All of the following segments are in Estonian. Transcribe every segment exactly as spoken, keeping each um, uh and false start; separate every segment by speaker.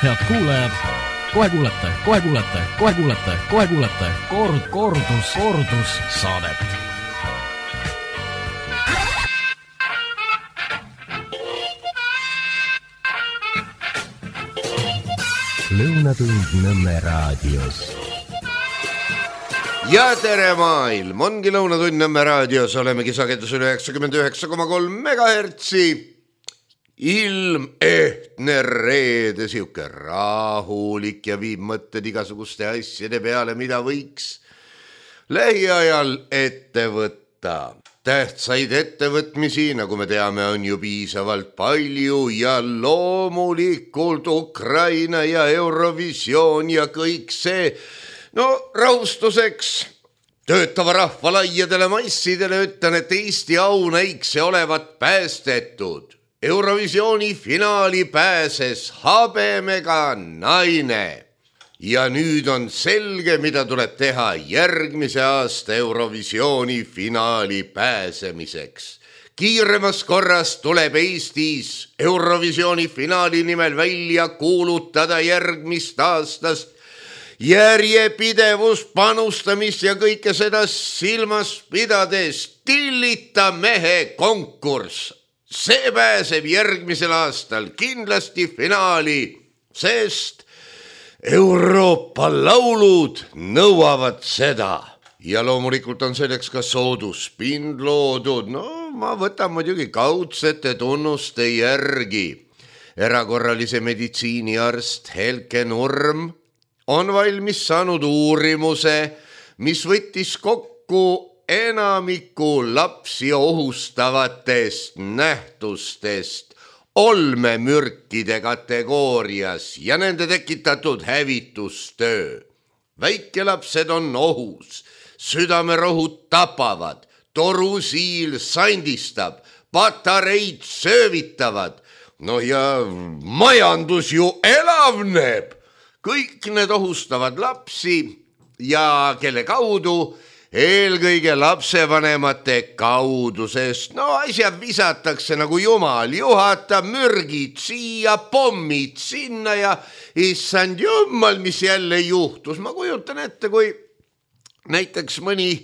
Speaker 1: Head kuulajad, kohe kuulete, kohe kuulete, kohe kuulete, kohe kuulete kord, kordus, kordus saadet.
Speaker 2: Lõunatund Nõmme raadios.
Speaker 3: Ja tere maailm, ongi Lõunatund Nõmme raadios, olemegi sagedusel üheksakümmend üheksa koma kolm megahertsi. Ilm ehtne reede, siuke rahulik ja viib mõtted igasuguste asjade peale, mida võiks lähiajal ette võtta. Tähtsaid ettevõtmisi, nagu me teame, on ju piisavalt palju ja loomulikult Ukraina ja Eurovisioon ja kõik see. No rahustuseks töötava rahva laiadele massidele ütlen, et Eesti aunäikse olevat päästetud. Eurovisiooni finaali pääses habemega naine ja nüüd on selge, mida tuleb teha järgmise aasta Eurovisiooni finaali pääsemiseks. Kiiremas korras tuleb Eestis Eurovisiooni finaali nimel välja kuulutada järgmist aastast järjepidevus panustamist ja kõike seda silmas pidades Tillita mehe konkurss. See pääseb järgmisel aastal kindlasti finaali, sest Euroopa laulud nõuavad seda. Ja loomulikult on selleks ka sooduspind loodud. No ma võtan muidugi kaudsete tunnuste järgi. Erakorralise meditsiiniarst Helke Nurm on valmis saanud uurimuse, mis võttis kokku enamiku lapsi ohustavatest nähtustest olmemürkide kategoorias ja nende tekitatud hävitustöö. Väikelapsed on ohus, südamerohud tapavad, torusiil sandistab, patareid söövitavad, no ja majandus ju elavneb. Kõik need ohustavad lapsi ja kelle kaudu eelkõige lapsevanemate kaudu, sest no asjad visatakse nagu jumal, juhatab mürgid siia, pommid sinna ja issand jummal, mis jälle juhtus. Ma kujutan ette, kui näiteks mõni,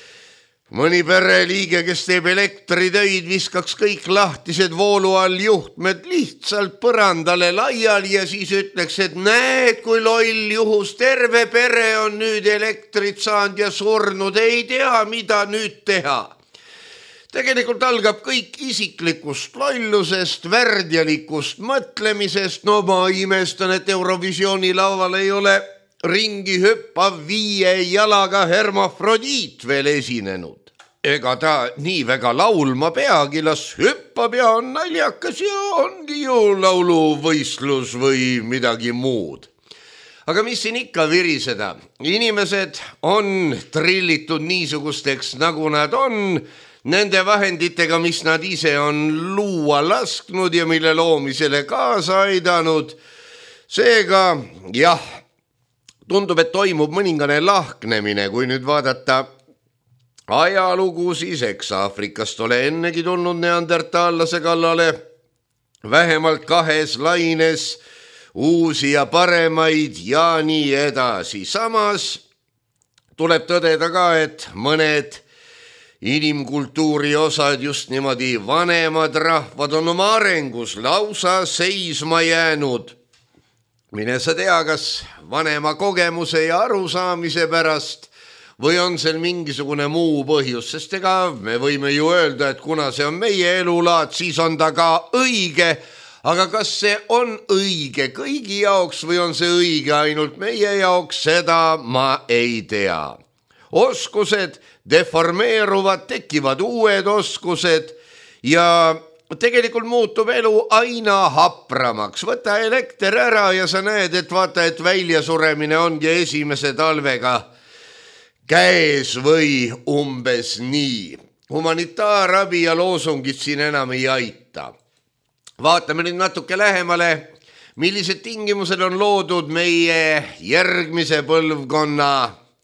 Speaker 3: mõni pereliige, kes teeb elektritöid, viskaks kõik lahtised voolu all juhtmed lihtsalt põrandale laiali ja siis ütleks, et näed, kui loll juhus, terve pere on nüüd elektrit saanud ja surnud, ei tea, mida nüüd teha. Tegelikult algab kõik isiklikust lollusest, värdjalikust mõtlemisest. No ma imestan, et Eurovisiooni laual ei ole ringi hüppav viie jalaga hermafrodiit veel esinenud. Ega ta nii väga laulma peagi, las hüppab ja on naljakas ja ongi ju lauluvõistlus või midagi muud. Aga mis siin ikka viriseda? Inimesed on trillitud niisugusteks, nagu nad on, nende vahenditega, mis nad ise on luua lasknud ja mille loomisele kaasa aidanud. Seega, jah, tundub, et toimub mõningane lahknemine, kui nüüd vaadata ajalugu, siis eks Aafrikast ole ennegi tulnud neandertaallase kallale vähemalt kahes laines uusi ja paremaid ja nii edasi. Samas tuleb tõdeda ka, et mõned inimkultuuri osad, just niimoodi vanemad rahvad on oma arengus lausa seisma jäänud. Mine sa tea, kas vanema kogemuse ja arusaamise pärast või on seal mingisugune muu põhjus, sest ega me võime ju öelda, et kuna see on meie elulaad, siis on ta ka õige, aga kas see on õige kõigi jaoks või on see õige ainult meie jaoks, seda ma ei tea. Oskused deformeeruvad, tekivad uued oskused ja tegelikult muutub elu aina hapramaks. Võta elekter ära ja sa näed, et vaata, et väljasuremine ongi esimese talvega käes või umbes nii. Humanitaarabi ja loosungid siin enam ei aita. Vaatame nüüd natuke lähemale, millised tingimused on loodud meie järgmise põlvkonna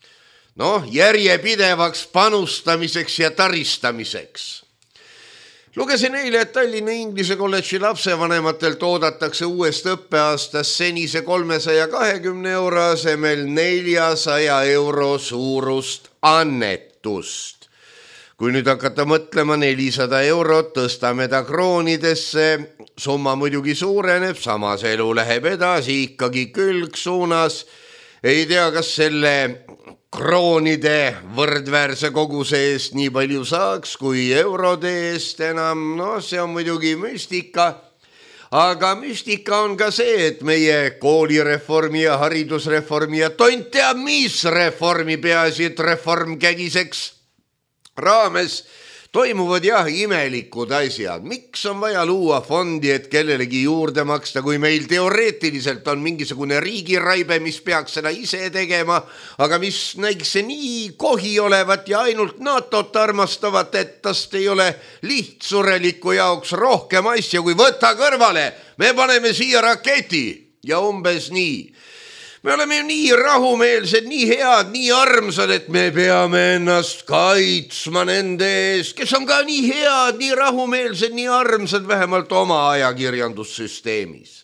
Speaker 3: noh, järjepidevaks panustamiseks ja taristamiseks. Lugesin eile, et Tallinna Inglise kolledži lapsevanematelt oodatakse uuest õppeaastast senise kolmesaja kahekümne euro asemel neljasaja euro suurust annetust. Kui nüüd hakata mõtlema nelisada eurot, tõstame ta kroonidesse, summa muidugi suureneb, samas elu läheb edasi ikkagi külgsuunas. Ei tea, kas selle kroonide võrdväärse koguse eest nii palju saaks kui eurode eest enam, no see on muidugi müstika, aga müstika on ka see, et meie koolireformi ja haridusreformi ja tont teab mis reformi, peaasi, et reform kägiseks raames toimuvad jah imelikud asjad. Miks on vaja luua fondi, et kellelegi juurde maksta, kui meil teoreetiliselt on mingisugune riigiraibe, mis peaks seda ise tegema, aga mis näiks see nii kohi olevat ja ainult NATOt armastavat, et tast ei ole lihtsureliku jaoks rohkem asja, kui võtta kõrvale. Me paneme siia raketi ja umbes nii. Me oleme ju nii rahumeelsed, nii head, nii armsad, et me peame ennast kaitsma nende ees, kes on ka nii head, nii rahumeelsed, nii armsad, vähemalt oma ajakirjandussüsteemis.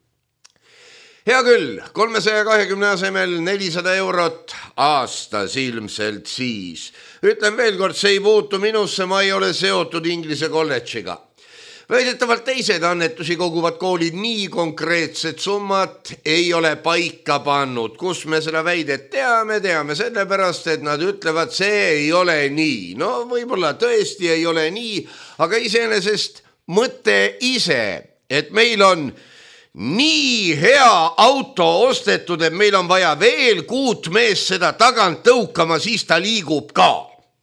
Speaker 3: Hea küll, kolmesaja kahekümne asemel nelisada eurot aastas ilmselt siis. Ütlen veel kord, see ei puutu minusse, ma ei ole seotud Inglise kolledžiga. Väidetavalt teised annetusi koguvad koolid nii konkreetset summat ei ole paika pannud. Kus me seda väidet teame, teame sellepärast, et nad ütlevad, see ei ole nii. No võib-olla tõesti ei ole nii, aga iseenesest mõte ise, et meil on nii hea auto ostetud, et meil on vaja veel kuut mees seda tagant tõukama, siis ta liigub ka.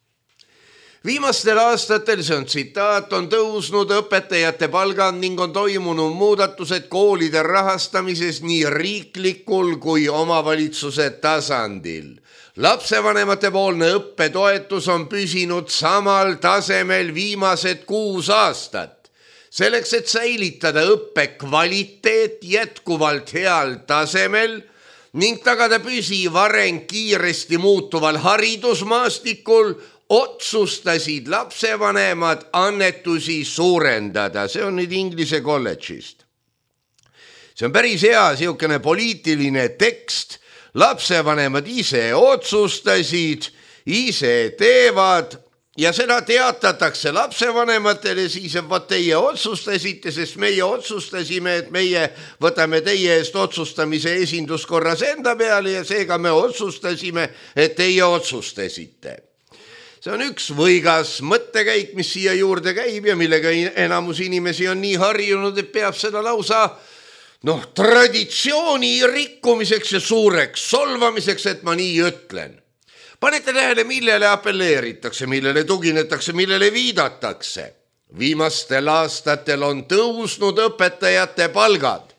Speaker 3: Viimastel aastatel, see on tsitaat, on tõusnud õpetajate palgad ning on toimunud muudatused koolide rahastamises nii riiklikul kui omavalitsuse tasandil. Lapsevanemate poolne õppetoetus on püsinud samal tasemel viimased kuus aastat. Selleks, et säilitada õppe kvaliteet jätkuvalt heal tasemel ning tagada püsiv areng kiiresti muutuval haridusmaastikul, otsustasid lapsevanemad annetusi suurendada. See on nüüd Inglise kolledžist. See on päris hea siukene poliitiline tekst. Lapsevanemad ise otsustasid, ise teevad ja seda teatatakse lapsevanematele siis, et vaat teie otsustasite, sest meie otsustasime, et meie võtame teie eest otsustamise esinduskorras enda peale ja seega me otsustasime, et teie otsustasite. See on üks võigas mõttekäik, mis siia juurde käib ja millega enamus inimesi on nii harjunud, et peab seda lausa noh, traditsiooni rikkumiseks ja suureks solvamiseks, et ma nii ütlen. Panete tähele, millele appelleeritakse, millele tuginetakse, millele viidatakse. Viimastel aastatel on tõusnud õpetajate palgad.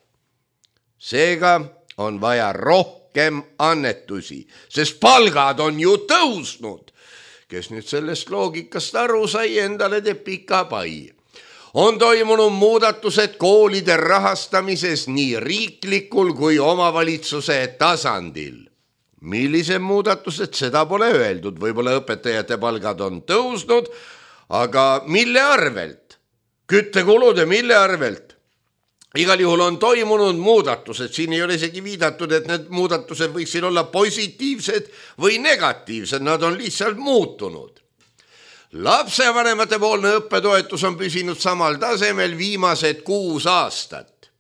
Speaker 3: Seega on vaja rohkem annetusi, sest palgad on ju tõusnud. Kes nüüd sellest loogikast aru sai, endale teeb pika pai. On toimunud muudatused koolide rahastamises nii riiklikul kui omavalitsuse tasandil. Millised muudatused, seda pole öeldud. Võib-olla õpetajate palgad on tõusnud, aga mille arvelt? Küttekulude mille arvelt? Igal juhul on toimunud muudatused, siin ei ole isegi viidatud, et need muudatused võiksid olla positiivsed või negatiivsed, nad on lihtsalt muutunud. Lapsevanemate poolne õppetoetus on püsinud samal tasemel viimased kuus aastat.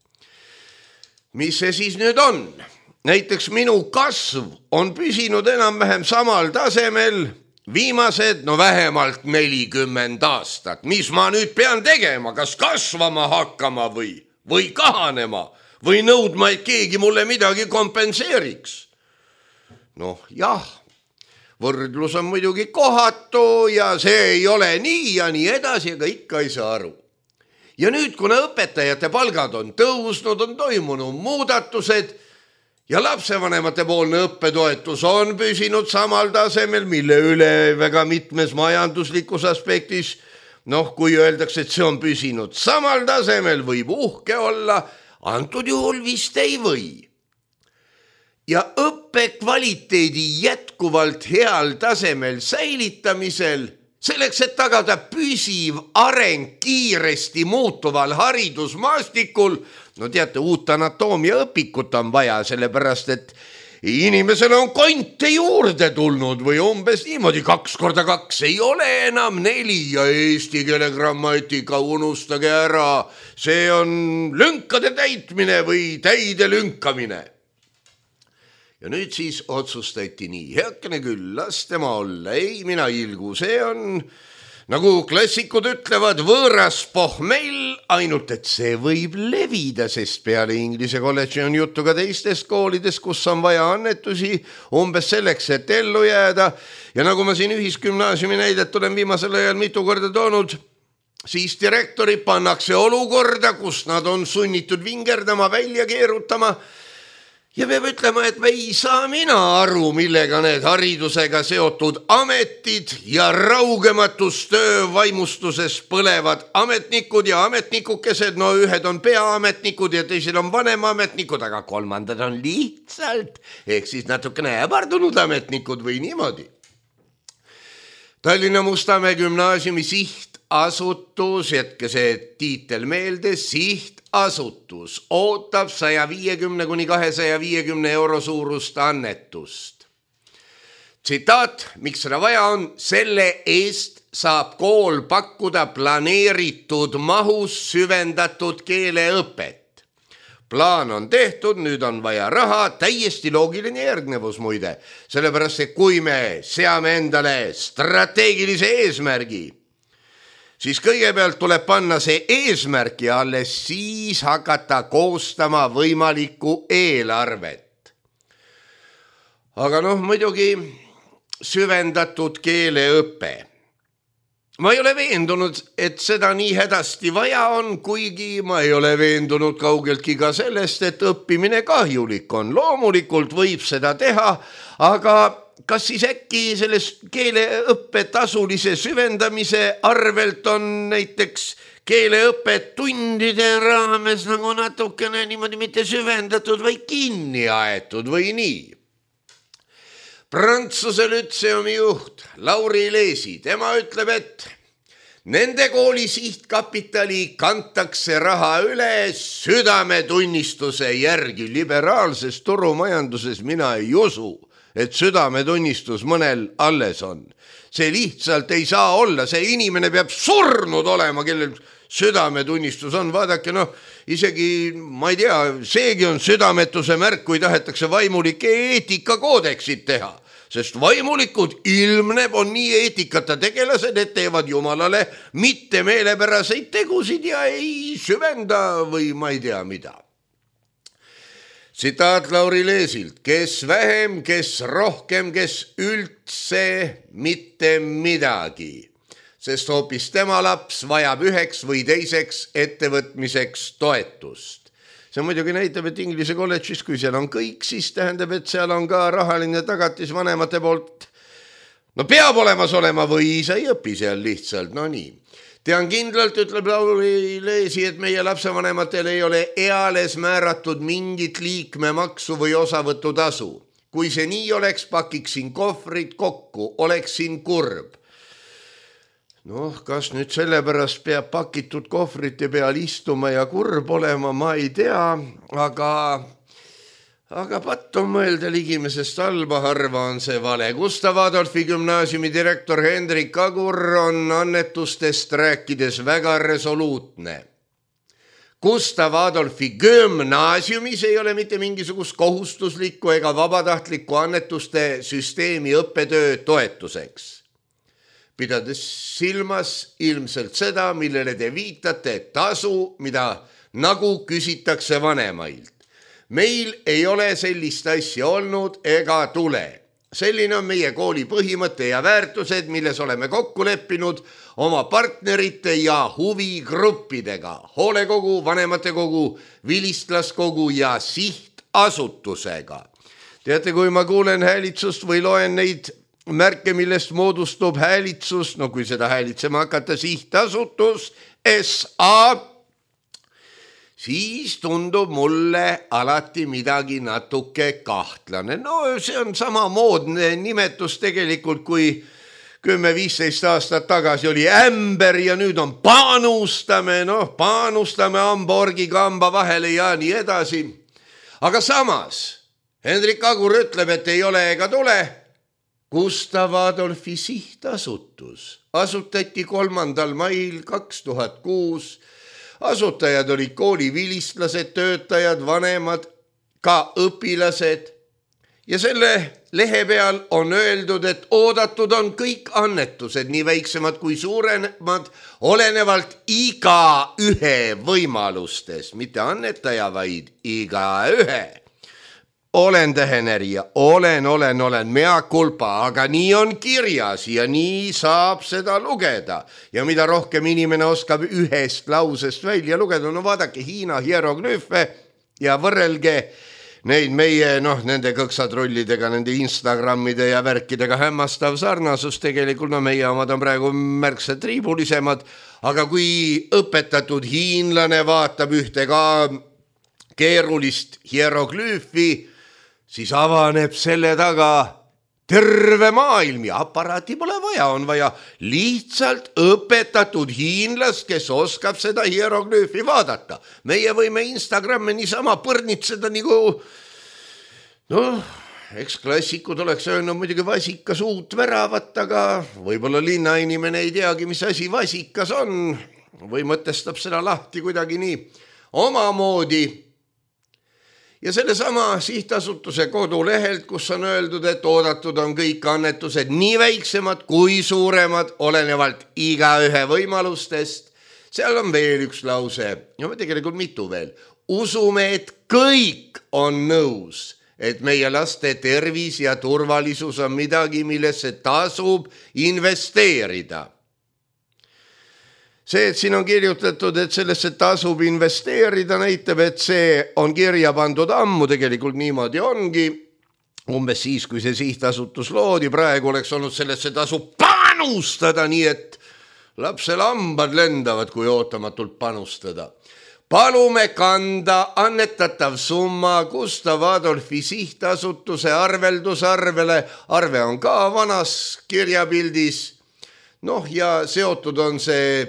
Speaker 3: Mis see siis nüüd on? Näiteks minu kasv on püsinud enam-vähem samal tasemel viimased, no vähemalt nelikümmend aastat. Mis ma nüüd pean tegema, kas kasvama hakkama või? Või kahanema, või nõudma, et keegi mulle midagi kompenseeriks. Noh, jah, võrdlus on muidugi kohatu ja see ei ole nii ja nii edasi, aga ikka ei saa aru. Ja nüüd, kuna õpetajate palgad on tõusnud, on toimunud muudatused ja lapsevanemate poolne õppetoetus on püsinud samal tasemel, mille üle väga mitmes majanduslikus aspektis noh, kui öeldakse, et see on püsinud samal tasemel, võib uhke olla, antud juhul vist ei või. Ja õppe kvaliteedi jätkuvalt heal tasemel säilitamisel selleks, et tagada püsiv areng kiiresti muutuval haridusmaastikul, no teate, uut anatoomia õpikut on vaja, sellepärast, et inimesele on konte juurde tulnud või umbes niimoodi kaks korda kaks ei ole enam neli ja eesti keele grammatika unustage ära. See on lünkade täitmine või täide lünkamine. Ja nüüd siis otsustati nii, heakene küll, las tema olla, ei mina ilgu, see on, nagu klassikud ütlevad, võõras pohmell, ainult et see võib levida, sest peale Inglise kolledži on juttu ka teistest koolidest, kus on vaja annetusi umbes selleks, et ellu jääda. Ja nagu ma siin ühisgümnaasiumi näidet olen viimasel ajal mitu korda toonud, siis direktori pannakse olukorda, kus nad on sunnitud vingerdama, välja keerutama. Ja peab ütlema, et me ei saa mina aru, millega need haridusega seotud ametid ja raugematustöö vaimustuses põlevad ametnikud ja ametnikukesed, no ühed on peaametnikud ja teised on vanemametnikud, aga kolmandad on lihtsalt, ehk siis natukene äbardunud ametnikud või niimoodi. Tallinna Mustamäe gümnaasiumi sihtasutus, jätke see tiitel meelde, sihtasutus ootab saja viiekümne kuni kahesaja viiekümne euro suurust annetust. Tsitaat, miks seda vaja on, selle eest saab kool pakkuda planeeritud mahus süvendatud keeleõpet. Plaan on tehtud, nüüd on vaja raha, täiesti loogiline järgnevus muide, sellepärast, et kui me seame endale strateegilise eesmärgi, siis kõigepealt tuleb panna see eesmärk ja alles siis hakata koostama võimalikku eelarvet. Aga noh, muidugi süvendatud keeleõpe. Ma ei ole veendunud, et seda nii hädasti vaja on, kuigi ma ei ole veendunud kaugeltki ka sellest, et õppimine kahjulik on. Loomulikult võib seda teha, aga kas siis äkki selles keeleõppe tasulise süvendamise arvelt on näiteks keeleõppe tundide raames nagu natukene niimoodi mitte süvendatud või kinni aetud või nii? Prantsuse lütseumi juht Lauri Leesi, tema ütleb, et nende kooli sihtkapitali kantakse raha üle südametunnistuse järgi. Liberaalses turumajanduses mina ei usu, et südametunnistus mõnel alles on. See lihtsalt ei saa olla, see inimene peab surnud olema, kellel südametunnistus on. Vaadake, noh, isegi, ma ei tea, seegi on südametuse märk, kui tahetakse vaimulike eetikakoodeksid teha, sest vaimulikud ilmneb on nii eetikata tegelased, et teevad jumalale mitte meelepäraseid tegusid ja ei süvenda või ma ei tea mida. Tsitaat Lauri Leesilt, kes vähem, kes rohkem, kes üldse mitte midagi, sest hoopis tema laps vajab üheks või teiseks ettevõtmiseks toetust. See muidugi näitab, et Inglise kolledžis, kui seal on kõik, siis tähendab, et seal on ka rahaline tagatis vanemate poolt. No peab olemas olema või sa ei õpi seal lihtsalt, no nii. Tean kindlalt, ütleb Lauri Leesi, et meie lapsevanematel ei ole eales määratud mingit liikmemaksu või osavõtutasu. Kui see nii oleks, pakiksin kohvrid kokku, oleksin kurb. Noh, kas nüüd sellepärast peab pakitud kohvrite peal istuma ja kurb olema, ma ei tea, aga, aga patt on mõelda ligimesest halba, harva on see vale. Gustav Adolfi gümnaasiumi direktor Hendrik Agur on annetustest rääkides väga resoluutne. Gustav Adolfi gümnaasiumis ei ole mitte mingisugust kohustuslikku ega vabatahtlikku annetuste süsteemi õppetöö toetuseks. Pidades silmas ilmselt seda, millele te viitate, tasu, mida nagu küsitakse vanemailt. Meil ei ole sellist asja olnud ega tule. Selline on meie kooli põhimõte ja väärtused, milles oleme kokku leppinud oma partnerite ja huvigruppidega, hoolekogu, vanematekogu, vilistlaskogu ja sihtasutusega. Teate, kui ma kuulen häälitsust või loen neid märke, millest moodustub häälitsus, no kui seda häälitsema hakata sihtasutus S A, siis tundub mulle alati midagi natuke kahtlane. No see on sama moodne nimetus tegelikult, kui, kümme viisteist aastat tagasi oli ämber ja nüüd on panustame, noh, panustame Hamburgi kamba vahele ja nii edasi. Aga samas Hendrik Agur ütleb, et ei ole ega tule. Gustav Adolfi sihtasutus asutati kolmandal mail kaks tuhat kuus. Asutajad olid kooli vilistlased, töötajad, vanemad, ka õpilased. Ja selle lehe peal on öeldud, et oodatud on kõik annetused, nii väiksemad kui suuremad, olenevalt iga ühe võimalustest, mitte annetaja, vaid iga ühe. Olen tähenerija, olen, olen, olen, mea culpa, aga nii on kirjas ja nii saab seda lugeda. Ja mida rohkem inimene oskab ühest lausest välja lugeda, no vaadake Hiina hieroglüüfe ja võrrelge neid meie, noh, nende kõksatrullidega, nende Instagramide ja värkidega hämmastav sarnasus. Tegelikult no meie omad on praegu märksa triibulisemad, aga kui õpetatud hiinlane vaatab ühte ka keerulist hieroglüüfi, siis avaneb selle taga terve maailm ja aparaati pole vaja, on vaja lihtsalt õpetatud hiinlast, kes oskab seda hieroglüüfi vaadata. Meie võime Instagramme niisama põrnitseda nagu, noh, eks klassikud oleks öelnud muidugi vasikas uut väravat, aga võib-olla linnainimene ei teagi, mis asi vasikas on või mõtestab seda lahti kuidagi nii omamoodi. Ja selle sama sihtasutuse kodulehelt, kus on öeldud, et oodatud on kõik annetused nii väiksemad kui suuremad, olenevalt iga ühe võimalustest. Seal on veel üks lause, ja tegelikult mitu veel. Usume, et kõik on nõus, et meie laste tervis ja turvalisus on midagi, millesse tasub investeerida. See, et siin on kirjutatud, et sellesse tasub investeerida, näitab, et see on kirja pandud ammu, tegelikult niimoodi ongi. Umbes siis, kui see sihtasutus loodi, praegu oleks olnud sellesse tasub panustada, nii et lapse lambad lendavad, kui ootamatult panustada. Palume kanda annetatav summa Gustav Adolfi sihtasutuse arveldusarvele. Arve on ka vanas kirjapildis. Noh, ja seotud on see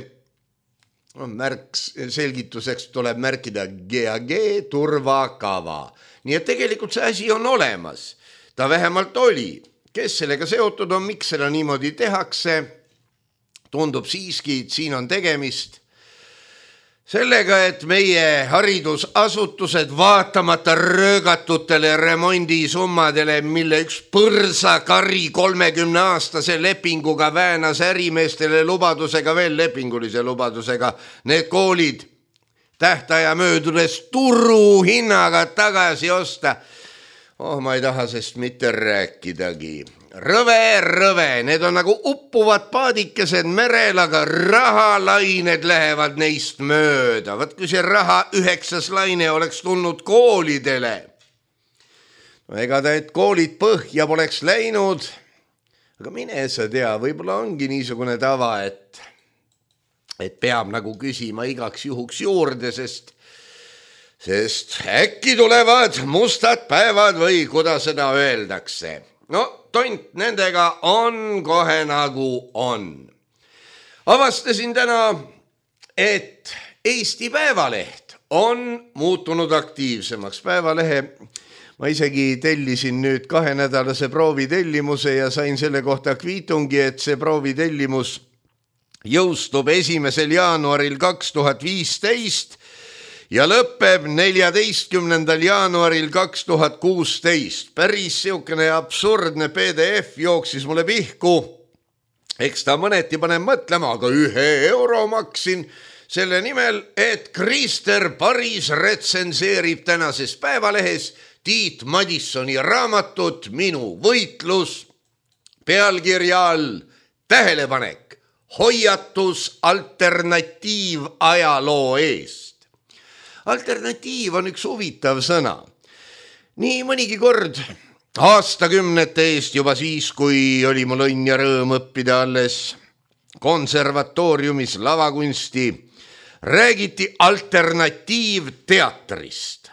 Speaker 3: märk, selgituseks tuleb märkida G A G turvakava. Nii et tegelikult see asi on olemas. Ta vähemalt oli. Kes sellega seotud on, miks seda niimoodi tehakse? Tundub siiski, et siin on tegemist sellega, et meie haridusasutused vaatamata röögatutele remondisummadele, mille üks põrsakari kolmekümne aastase lepinguga väänas ärimeestele lubadusega, veel lepingulise lubadusega, need koolid tähtaja möödudes turu hinnaga tagasi osta. Oh, ma ei taha sest mitte rääkidagi. Rõve, rõve, need on nagu uppuvad paadikesed merel, aga rahalained lähevad neist mööda. Vaat kui see raha üheksas laine oleks tulnud koolidele. No ega ta, et koolid põhja poleks läinud, aga mine sa tea, võib-olla ongi niisugune tava, et, et peab nagu küsima igaks juhuks juurde, sest, sest äkki tulevad mustad päevad või kuidas seda öeldakse. No, tont nendega on kohe nagu on. Avastasin täna, et Eesti Päevaleht on muutunud aktiivsemaks. Päevalehe ma isegi tellisin nüüd kahenädalase proovitellimuse ja sain selle kohta kviitungi, et see proovitellimus jõustub esimesel jaanuaril kaks tuhat viisteist ja lõpeb neljateistkümnendal jaanuaril kaks tuhat kuusteist. Päris siukene absurdne P D F jooksis mulle pihku. Eks ta mõneti paneb mõtlema, aga ühe euro maksin selle nimel, et Krister Paris retsenseerib tänases Päevalehes Tiit Madissoni raamatut Minu võitlus pealkirja all tähelepanek, hoiatus alternatiiv ajaloo eest. Alternatiiv on üks huvitav sõna. Nii mõnigi kord aastakümnete eest juba siis, kui oli mul õnn ja rõõm õppida alles konservatooriumis lavakunsti, räägiti alternatiivteatrist,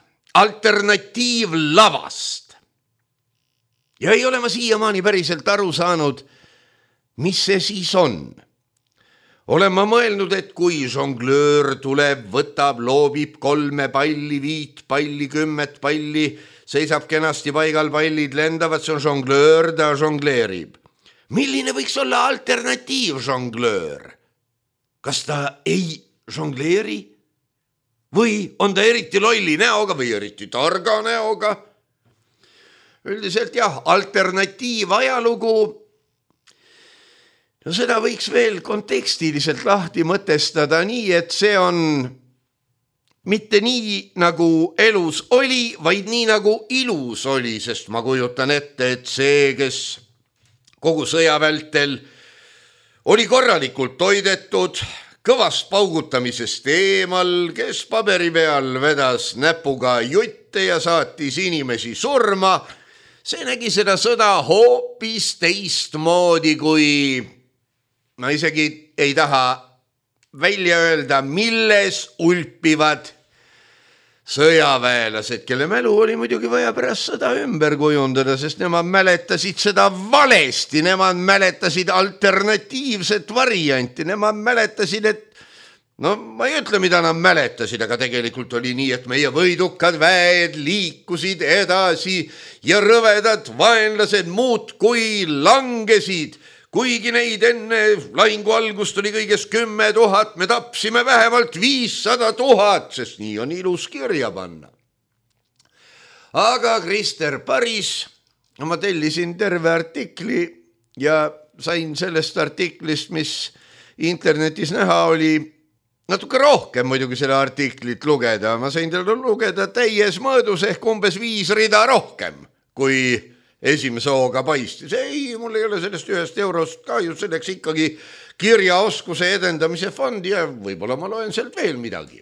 Speaker 3: alternatiivlavast. Ja ei ole ma siiamaani päriselt aru saanud, mis see siis on? Olen ma mõelnud, et kui žonglöör tuleb, võtab, loobib kolme palli, viit palli, kümmet palli, seisab kenasti paigal, pallid lendavad, see on žonglöör, ta žongleerib. Milline võiks olla alternatiiv žonglöör? Kas ta ei žongleeri? Või on ta eriti lolli näoga või eriti targa näoga? Üldiselt jah, alternatiiv ajalugu, no seda võiks veel kontekstiliselt lahti mõtestada nii, et see on mitte nii, nagu elus oli, vaid nii, nagu ilus oli, sest ma kujutan ette, et see, kes kogu sõja vältel oli korralikult toidetud, kõvast paugutamisest eemal, kes paberi peal vedas näpuga jutte ja saatis inimesi surma, see nägi seda sõda hoopis teistmoodi, kui ma isegi ei taha välja öelda, milles ulpivad sõjaväelased, kelle mälu oli muidugi vaja pärast sõda ümber kujundada, sest nemad mäletasid seda valesti, nemad mäletasid alternatiivset varianti, nemad mäletasid, et no ma ei ütle, mida nad mäletasid, aga tegelikult oli nii, et meie võidukad väed liikusid edasi ja rõvedad vaenlased muudkui langesid. Kuigi neid enne lahingu algust oli kõigest kümme tuhat, me tapsime vähemalt viissada tuhat, sest nii on ilus kirja panna. Aga Krister Paris, ma tellisin terve artikli ja sain sellest artiklist, mis internetis näha oli, natuke rohkem muidugi selle artiklit lugeda. Ma sain teda lugeda täies mõõdus ehk umbes viis rida rohkem, kui esimese hooga paistis. Ei, mul ei ole sellest ühest eurost kahju, selleks ikkagi kirjaoskuse edendamise fondi ja võib-olla ma loen sealt veel midagi.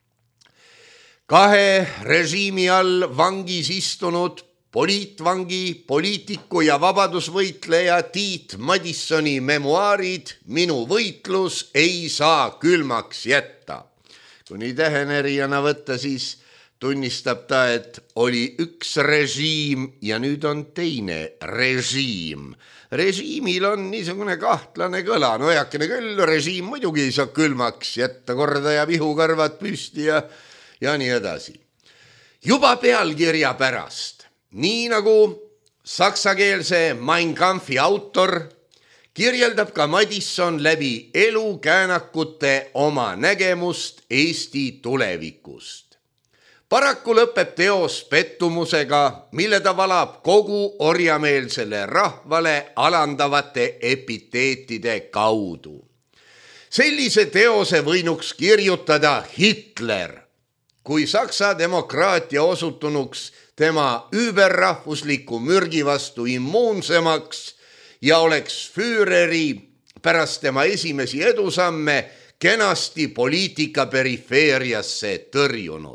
Speaker 3: Kahe režiimi all vangis istunud poliitvangi, poliitiku ja vabadusvõitleja Tiit Madissoni memuaarid Minu võitlus ei saa külmaks jätta. Kui nii tähenerijana võtta, siis tunnistab ta, et oli üks režiim ja nüüd on teine režiim. Režiimil on niisugune kahtlane kõla, no eakene küll, režiim muidugi ei saa külmaks jätta, korda ja vihukarvad püsti ja, ja nii edasi. Juba pealkirja pärast, nii nagu saksakeelse Mein Kampfi autor, kirjeldab ka Madisson läbi elukäänakute oma nägemust Eesti tulevikust. Paraku lõpeb teos pettumusega, mille ta valab kogu orjameelsele rahvale alandavate epiteetide kaudu. Sellise teose võinuks kirjutada Hitler, kui Saksa demokraatia osutunuks tema überrahvusliku mürgi vastu immuunsemaks ja oleks Führeri pärast tema esimesi edusamme kenasti poliitika perifeeriasse tõrjunud.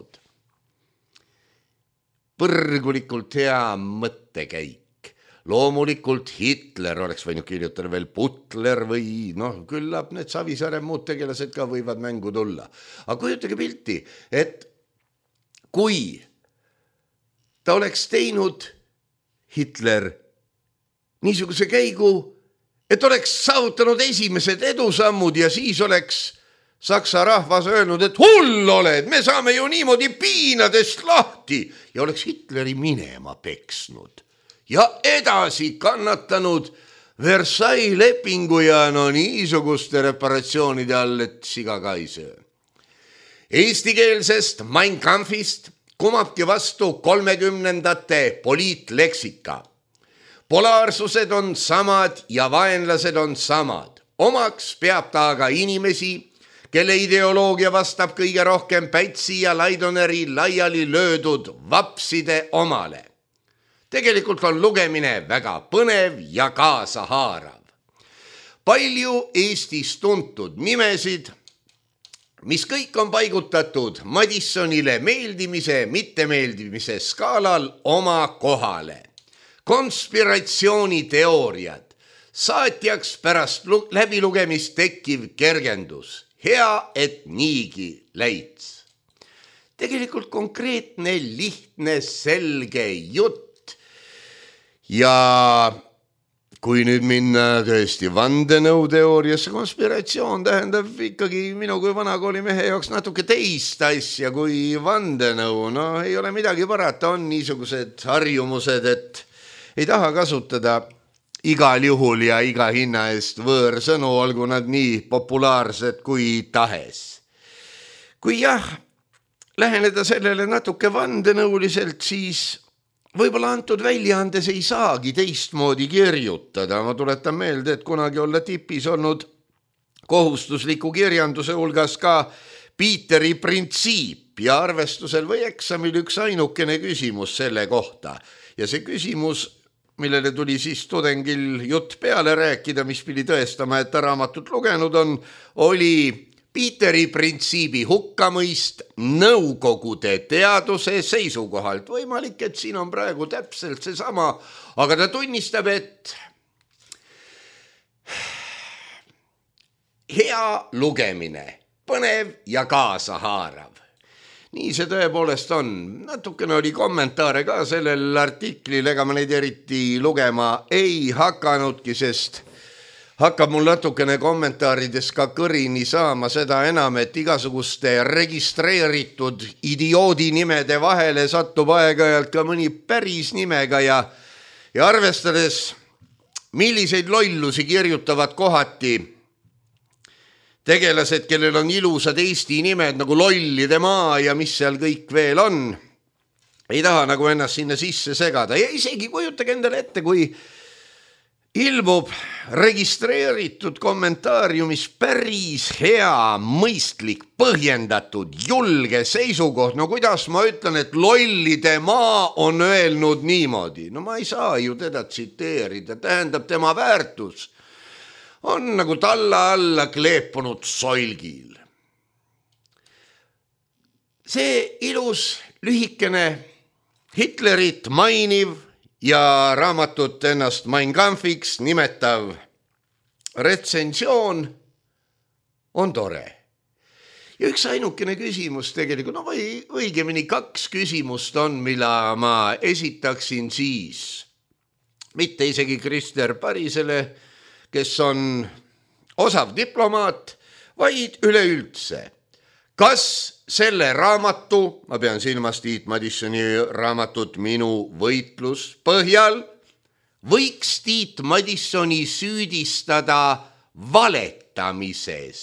Speaker 3: Põrgulikult hea mõttekäik. Loomulikult Hitler oleks võinud kirjutada veel Butler või noh, küllap need Savisaare muud tegelased ka võivad mängu tulla. Aga kujutage pilti, et kui ta oleks teinud Hitler niisuguse käigu, et oleks saavutanud esimesed edusammud ja siis oleks Saksa rahvas öelnud, et hull oled, me saame ju niimoodi piinadest lahti ja oleks Hitleri minema peksnud ja edasi kannatanud Versailles lepingu ja no niisuguste reparatsioonide all, et siga ka ei söö. Eestikeelsest Mein Kampfist kumabki vastu kolmekümnendate poliitleksika. Polaarsused on samad ja vaenlased on samad. Omaks peab ta aga inimesi, kelle ideoloogia vastab kõige rohkem Pätsi ja Laidoneri laiali löödud vapside omale. Tegelikult on lugemine väga põnev ja kaasahaarav. Palju Eestis tuntud nimesid, mis kõik on paigutatud Madissonile meeldimise, mittemeeldimise skaalal oma kohale. Konspiratsiooniteooriad, saatjaks pärast läbilugemist tekkiv kergendus. Hea, et niigi läits. Tegelikult konkreetne, lihtne, selge jutt ja kui nüüd minna tõesti vandenõuteooriasse, konspiratsioon tähendab ikkagi minu kui vanakooli mehe jaoks natuke teist asja kui vandenõu. No ei ole midagi parata, on niisugused harjumused, et ei taha kasutada igal juhul ja iga hinna eest võõrsõnu, olgu nad nii populaarsed kui tahes. Kui jah, läheneda sellele natuke vandenõuliselt, siis võib-olla antud väljaandes ei saagi teistmoodi kirjutada. Ma tuletan meelde, et kunagi olla tipis olnud kohustusliku kirjanduse hulgas ka Piiteri printsiip ja arvestusel või eksamil üks ainukene küsimus selle kohta. Ja see küsimus, millele tuli siis tudengil jutt peale rääkida, mis pidi tõestama, et ta raamatut lugenud on, oli Piiteri printsiibi hukkamõist nõukogude teaduse seisukohalt. Võimalik, et siin on praegu täpselt see sama, aga ta tunnistab, et hea lugemine, põnev ja kaasahaarav. Nii see tõepoolest on. Natukene oli kommentaare ka sellel artiklil, ega ma neid eriti lugema ei hakanudki, sest hakkab mul natukene kommentaarides ka kõrini saama, seda enam, et igasuguste registreeritud idioodi nimede vahele satub aeg-ajalt ka mõni päris nimega ja, ja arvestades, milliseid lollusi kirjutavad kohati tegelased, kellel on ilusad Eesti nimed nagu Lollide maa ja mis seal kõik veel on, ei taha nagu ennast sinna sisse segada. Ja isegi kujutage endale ette, kui ilmub registreeritud kommentaariumis päris hea, mõistlik, põhjendatud, julge seisukoht. No kuidas ma ütlen, et Lollide maa on öelnud niimoodi? No ma ei saa ju teda tsiteerida, tähendab tema väärtus on nagu talla alla kleepunud soilgil. See ilus, lühikene, Hitlerit mainiv ja raamatut ennast Mein Kampfiks nimetav retsensioon on tore. Ja üks ainukene küsimus tegelikult, no või õigemini kaks küsimust on, mille ma esitaksin siis. Mitte isegi Krister Parisele, kes on osav diplomaat, vaid üleüldse. Kas selle raamatu, ma pean silmas Tiit Madissoni raamatut Minu võitlus põhjal, võiks Tiit Madissoni süüdistada valetamises?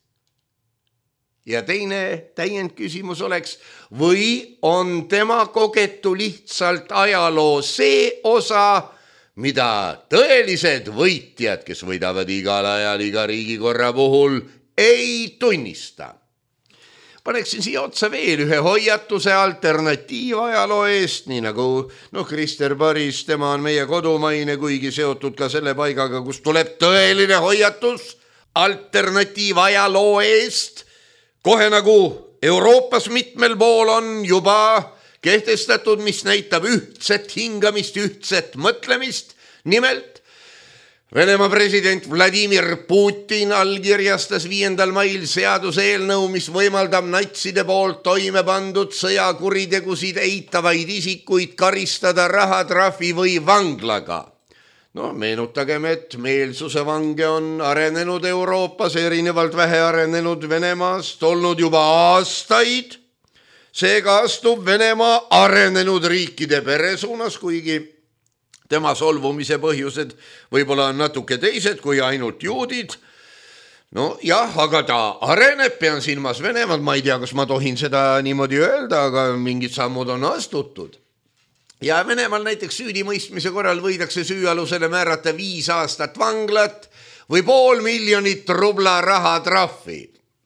Speaker 3: Ja teine täiendküsimus oleks, või on tema kogetu lihtsalt ajaloo see osa, mida tõelised võitjad, kes võidavad igal ajal iga riigikorra puhul, ei tunnista. Paneksin siia otsa veel ühe hoiatuse alternatiivajaloo eest, nii nagu no, Krister Paris, tema on meie kodumaine, kuigi seotud ka selle paigaga, kus tuleb tõeline hoiatus alternatiivajaloo eest. Kohe nagu Euroopas mitmel pool on juba kehtestatud, mis näitab ühtset hingamist, ühtset mõtlemist. Nimelt, Venemaa president Vladimir Putin allkirjastas viiendal mail seaduseelnõu, mis võimaldab natside poolt toime pandud sõjakuritegusid eitavaid isikuid karistada rahatrahvi või vanglaga. No meenutagem, et meelsuse vange on arenenud Euroopas, erinevalt vähearenenud Venemaast olnud juba aastaid. Seega astub Venemaa arenenud riikide pere suunas, kuigi tema solvumise põhjused võib-olla on natuke teised kui ainult juudid. No jah, aga ta areneb, pean silmas Venemaad, ma ei tea, kas ma tohin seda niimoodi öelda, aga mingid sammud on astutud. Ja Venemaal näiteks süüdimõistmise korral võidakse süüalusele määrata viis aastat vanglat või pool miljonit rubla rahatrahvi.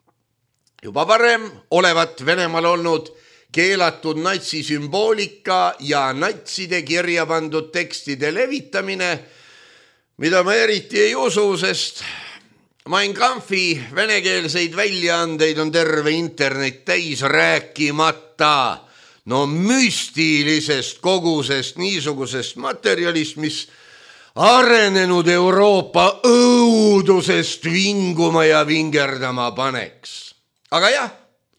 Speaker 3: Juba varem olevat Venemaal olnud keelatud natsisümboolika ja natside kirja pandud tekstide levitamine, mida ma eriti ei usu, sest Mein Kampfi venekeelseid väljaandeid on terve internet täis, rääkimata no müstilisest kogusest niisugusest materjalist, mis arenenud Euroopa õudusest vinguma ja vingerdama paneks. Aga jah,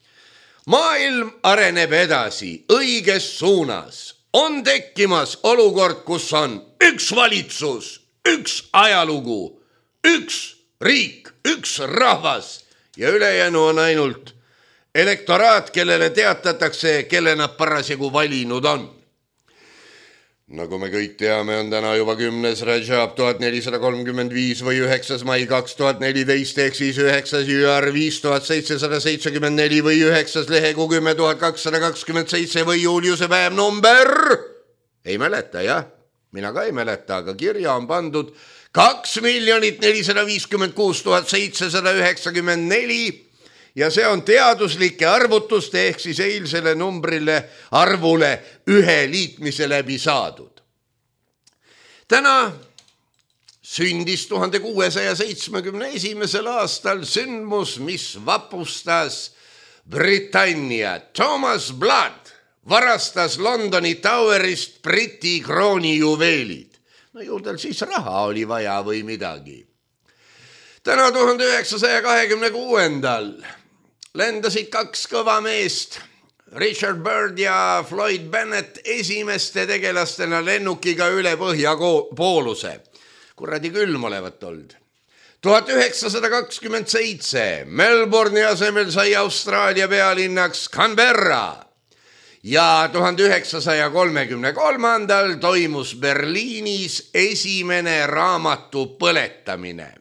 Speaker 3: maailm areneb edasi õiges suunas. On tekkimas olukord, kus on üks valitsus, üks ajalugu, üks riik, üks rahvas ja ülejäänu on ainult elektoraat, kellele teatatakse, kelle nad parasjagu valinud on. Nagu me kõik teame, on täna juba kümnes Rajab tuhat nelisada kolmkümmend viis või üheksas mai kaks tuhat neliteist ehk siis üheksas jüar viis tuhat seitsesada seitsekümmend neli või üheksas lehekuu kümme tuhat kakssada kakskümmend seitse või Juliuse päev number. Ei mäleta, jah. Mina ka ei mäleta, aga kirja on pandud kaks miljonit nelisada viiskümmend kuus tuhat seitsesada üheksakümmend neli ja see on teaduslike arvutuste ehk siis eilsele numbrile arvule ühe liitmise läbi saadud. Täna sündis tuhande kuuesaja seitsmekümne esimesel aastal sündmus, mis vapustas Britannia. Thomas Blood varastas Londoni Towerist Briti krooni juveelid. No ju tal siis raha oli vaja või midagi. Täna tuhande üheksasaja kahekümne kuuendal lendasid kaks kõva meest, Richard Byrd ja Floyd Bennett esimeste tegelastena lennukiga üle põhjapooluse. Kuradi külm olevat olnud. tuhat üheksasada kakskümmend seitse Melbourne'i asemel sai Austraalia pealinnaks Canberra ja tuhande üheksasaja kolmekümne kolmandal toimus Berliinis esimene raamatu põletamine.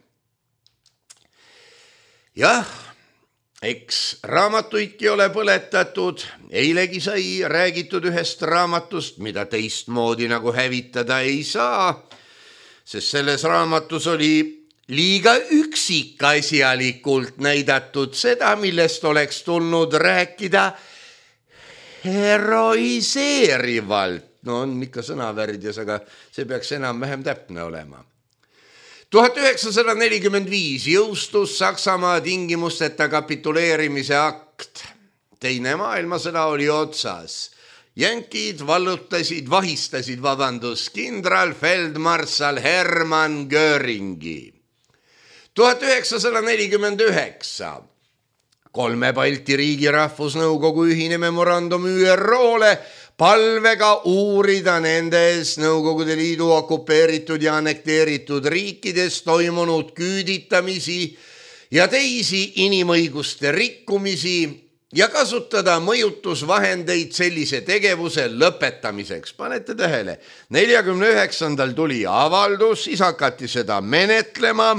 Speaker 3: Jah, eks raamatuidki ole põletatud, eilegi sai räägitud ühest raamatust, mida teistmoodi nagu hävitada ei saa, sest selles raamatus oli liiga üksikasjalikult näidatud seda, millest oleks tulnud rääkida heroiseerivalt. No on ikka sõnavärdjas, aga see peaks enam-vähem täpne olema. tuhat üheksasada nelikümmend viis jõustus Saksamaa tingimusteta kapituleerimise akt. Teine maailmasõda oli otsas. Jänkid vallutasid, vahistasid, vabandus, kindral feldmarssal Hermann Göringi. tuhat üheksasada nelikümmend üheksa kolme Balti riigi rahvusnõukogu ühine memorandum Ü R O-le palvega uurida nendes Nõukogude Liidu okupeeritud ja annekteeritud riikides toimunud küüditamisi ja teisi inimõiguste rikkumisi ja kasutada mõjutusvahendeid sellise tegevuse lõpetamiseks. Panete tähele, neljakümne üheksandal tuli avaldus, siis hakati seda menetlema.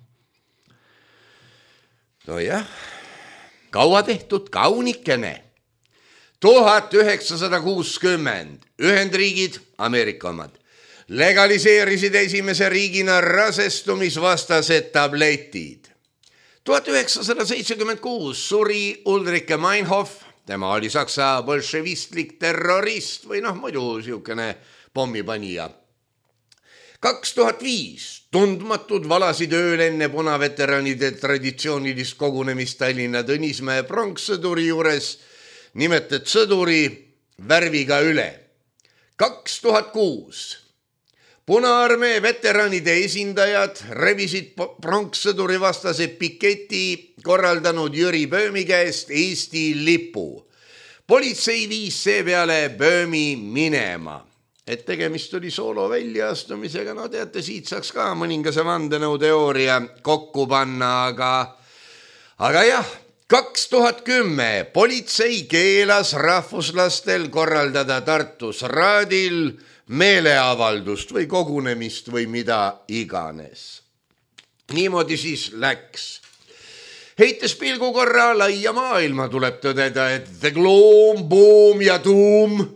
Speaker 3: No jah, kaua tehtud, kaunikene. tuhat üheksasada kuuskümmend Ühendriigid, Ameerika omad, legaliseerisid esimese riigina rasestumisvastased tabletid. tuhat üheksasada seitsekümmend kuus suri Ulrike Meinhof, tema oli saksa bolševistlik terrorist või noh, muidu siukene pommipanija. kaks tuhat viis tundmatud valasid ööl enne punaveteranide traditsioonilist kogunemist Tallinna Tõnismäe pronkssõduri juures nimetet sõduri värviga üle. kaks tuhat kuus Punaarmee veteranide esindajad revisid pronkssõduri vastase piketi korraldanud Jüri Böömi käest Eesti lipu. Politsei viis seepeale Böömi minema. Et tegemist oli soolo väljaastumisega, no teate, siit saaks ka mõningase vandenõuteooria kokku panna, aga, aga jah, kaks tuhat kümme politsei keelas rahvuslastel korraldada Tartus Raadil meeleavaldust või kogunemist või mida iganes. Niimoodi siis läks. Heites pilgu korra laia maailma tuleb tõdeda, et the gloom, boom ja tuum.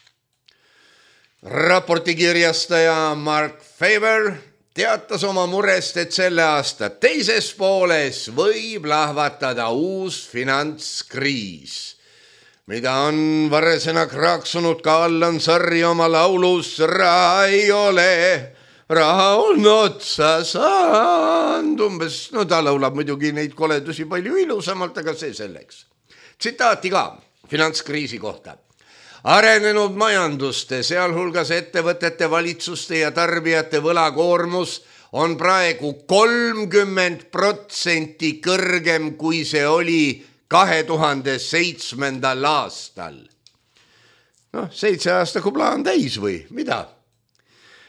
Speaker 3: Raporti kirjastaja Mark Faber teatas oma murest, et selle aasta teises pooles võib lahvatada uus finantskriis, mida on varresena kraaksunud ka Allan Sarri oma laulus Raha ei ole, raha on otsa saanud. Umbes, no ta laulab muidugi neid koledusi palju ilusamalt, aga see selleks. Tsitaati ka finantskriisi kohta. Arenenud majanduste, sealhulgas ettevõtete, valitsuste ja tarbijate võlakoormus on praegu kolmkümmend protsenti kõrgem, kui see oli kahe tuhande seitsmendal aastal. Noh, seitse aastaku plaan täis või mida?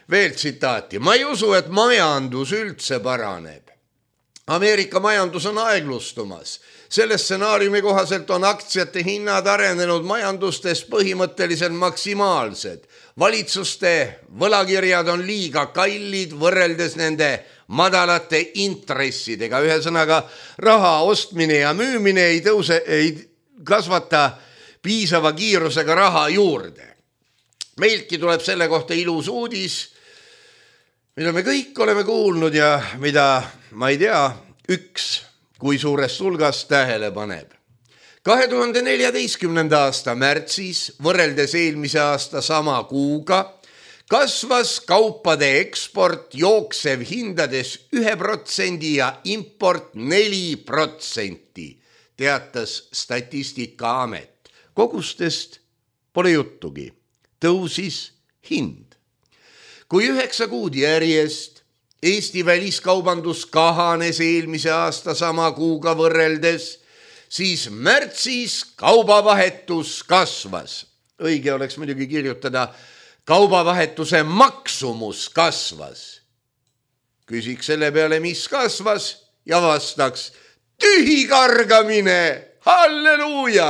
Speaker 3: veel tsitaati. Ma ei usu, et majandus üldse paraneb. Ameerika majandus on aeglustumas. Selle stsenaariumi kohaselt on aktsiate hinnad arenenud majandustes põhimõtteliselt maksimaalsed. Valitsuste võlakirjad on liiga kallid võrreldes nende madalate intressidega. Ühesõnaga, raha ostmine ja müümine ei tõuse, ei kasvata piisava kiirusega raha juurde. Meiltki tuleb selle kohta ilus uudis, mida me kõik oleme kuulnud ja mida, ma ei tea, üks kui suurest hulgast tähele paneb. kahe tuhande neljateistkümnenda aasta märtsis võrreldes eelmise aasta sama kuuga kasvas kaupade eksport jooksev hindades ühe protsendi ja import neli protsenti, teatas Statistikaamet. Kogustest pole juttugi, tõusis hind. Kui üheksa kuud järjest Eesti väliskaubandus kahanes eelmise aasta sama kuuga võrreldes, siis märtsis kaubavahetus kasvas. Õige oleks muidugi kirjutada, kaubavahetuse maksumus kasvas. Küsiks selle peale, mis kasvas ja vastaks, tühi kargamine, halleluuja!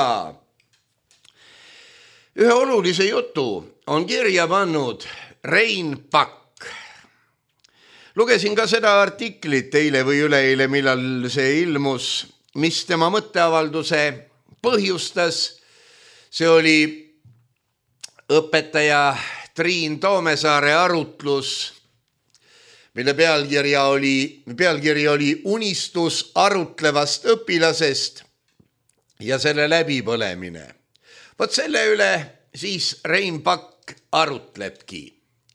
Speaker 3: Ühe olulise jutu on kirja pannud Rein Pakk. Lugesin ka seda artiklit eile või üleeile, millal see ilmus, mis tema mõtteavalduse põhjustas. See oli õpetaja Triin Toomesaare arutlus, mille pealkirja oli, pealkiri oli unistus arutlevast õpilasest ja selle läbipõlemine. Vot selle üle siis Rein Pakk arutlebki.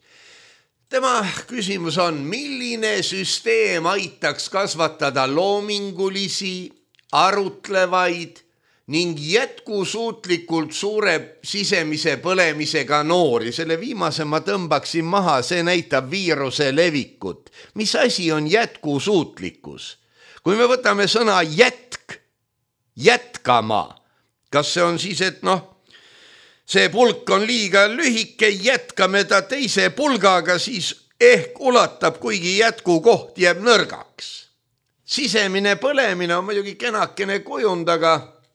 Speaker 3: Tema küsimus on, milline süsteem aitaks kasvatada loomingulisi, arutlevaid ning jätkusuutlikult suure sisemise põlemisega noori. Selle viimase ma tõmbaksin maha, see näitab viiruse levikut. Mis asi on jätkusuutlikkus? Kui me võtame sõna jätk, jätkama, kas see on siis, et noh, see pulk on liiga lühike, jätkame ta teise pulgaga, siis ehk ulatab, kuigi jätkukoht jääb nõrgaks. Sisemine põlemine on muidugi kenakene kujund, aga,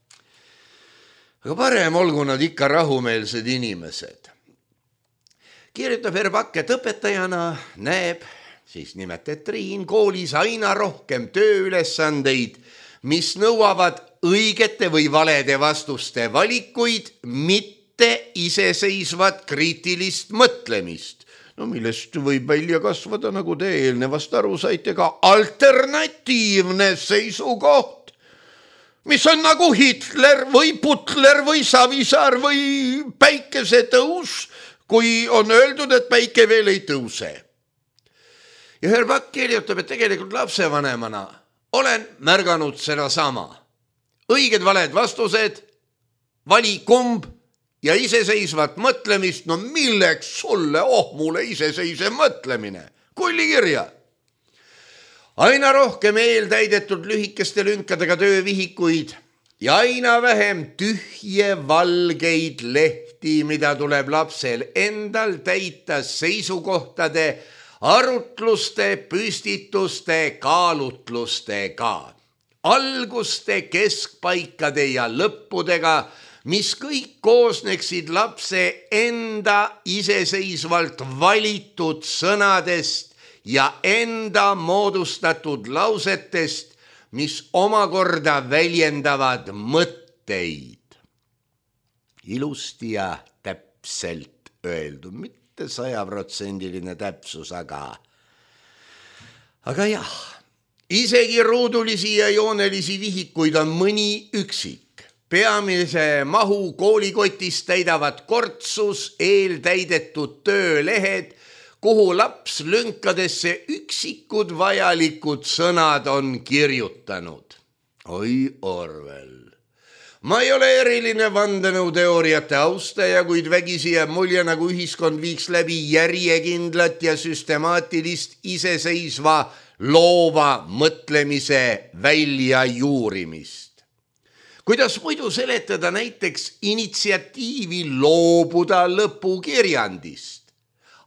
Speaker 3: aga parem olgu nad ikka rahumeelsed inimesed. Kirjutab Pakk, et õpetajana näeb, siis nimetab Triin, koolis aina rohkem tööülesandeid, mis nõuavad õigete või valede vastuste valikuid, mitte iseseisvat kriitilist mõtlemist. No millest võib välja kasvada, nagu te eelnevast aru saite, ka alternatiivne seisukoht, mis on nagu Hitler või Putler või Savisaar või päikesetõus, kui on öeldud, et päike veel ei tõuse. Ja Pakk kirjutab, et tegelikult lapsevanemana olen märganud seda sama. Õiged valed vastused, vali kumb, ja iseseisvat mõtlemist, no milleks sulle, oh mulle iseseisev mõtlemine, kulli kirja. Aina rohkem eeltäidetud lühikeste lünkadega töövihikuid ja aina vähem tühje valgeid lehti, mida tuleb lapsel endal täita seisukohtade, arutluste, püstituste, kaalutlustega, alguste, keskpaikade ja lõppudega, mis kõik koosneksid lapse enda iseseisvalt valitud sõnadest ja enda moodustatud lausetest, mis omakorda väljendavad mõtteid. Ilusti ja täpselt öeldud, mitte sajaprotsendiline täpsus, aga, aga jah, isegi ruudulisi ja joonelisi vihikuid on mõni üksik. Peamise mahu koolikotist täidavad kortsus eeltäidetud töölehed, kuhu laps lünkadesse üksikud vajalikud sõnad on kirjutanud. Oi Orwell. Ma ei ole eriline vandenõuteooriate austaja, kuid vägisi jääb mulje, nagu ühiskond viiks läbi järjekindlat ja süstemaatilist iseseisva loova mõtlemise väljajuurimist. Kuidas muidu seletada näiteks initsiatiivi loobuda lõpukirjandist,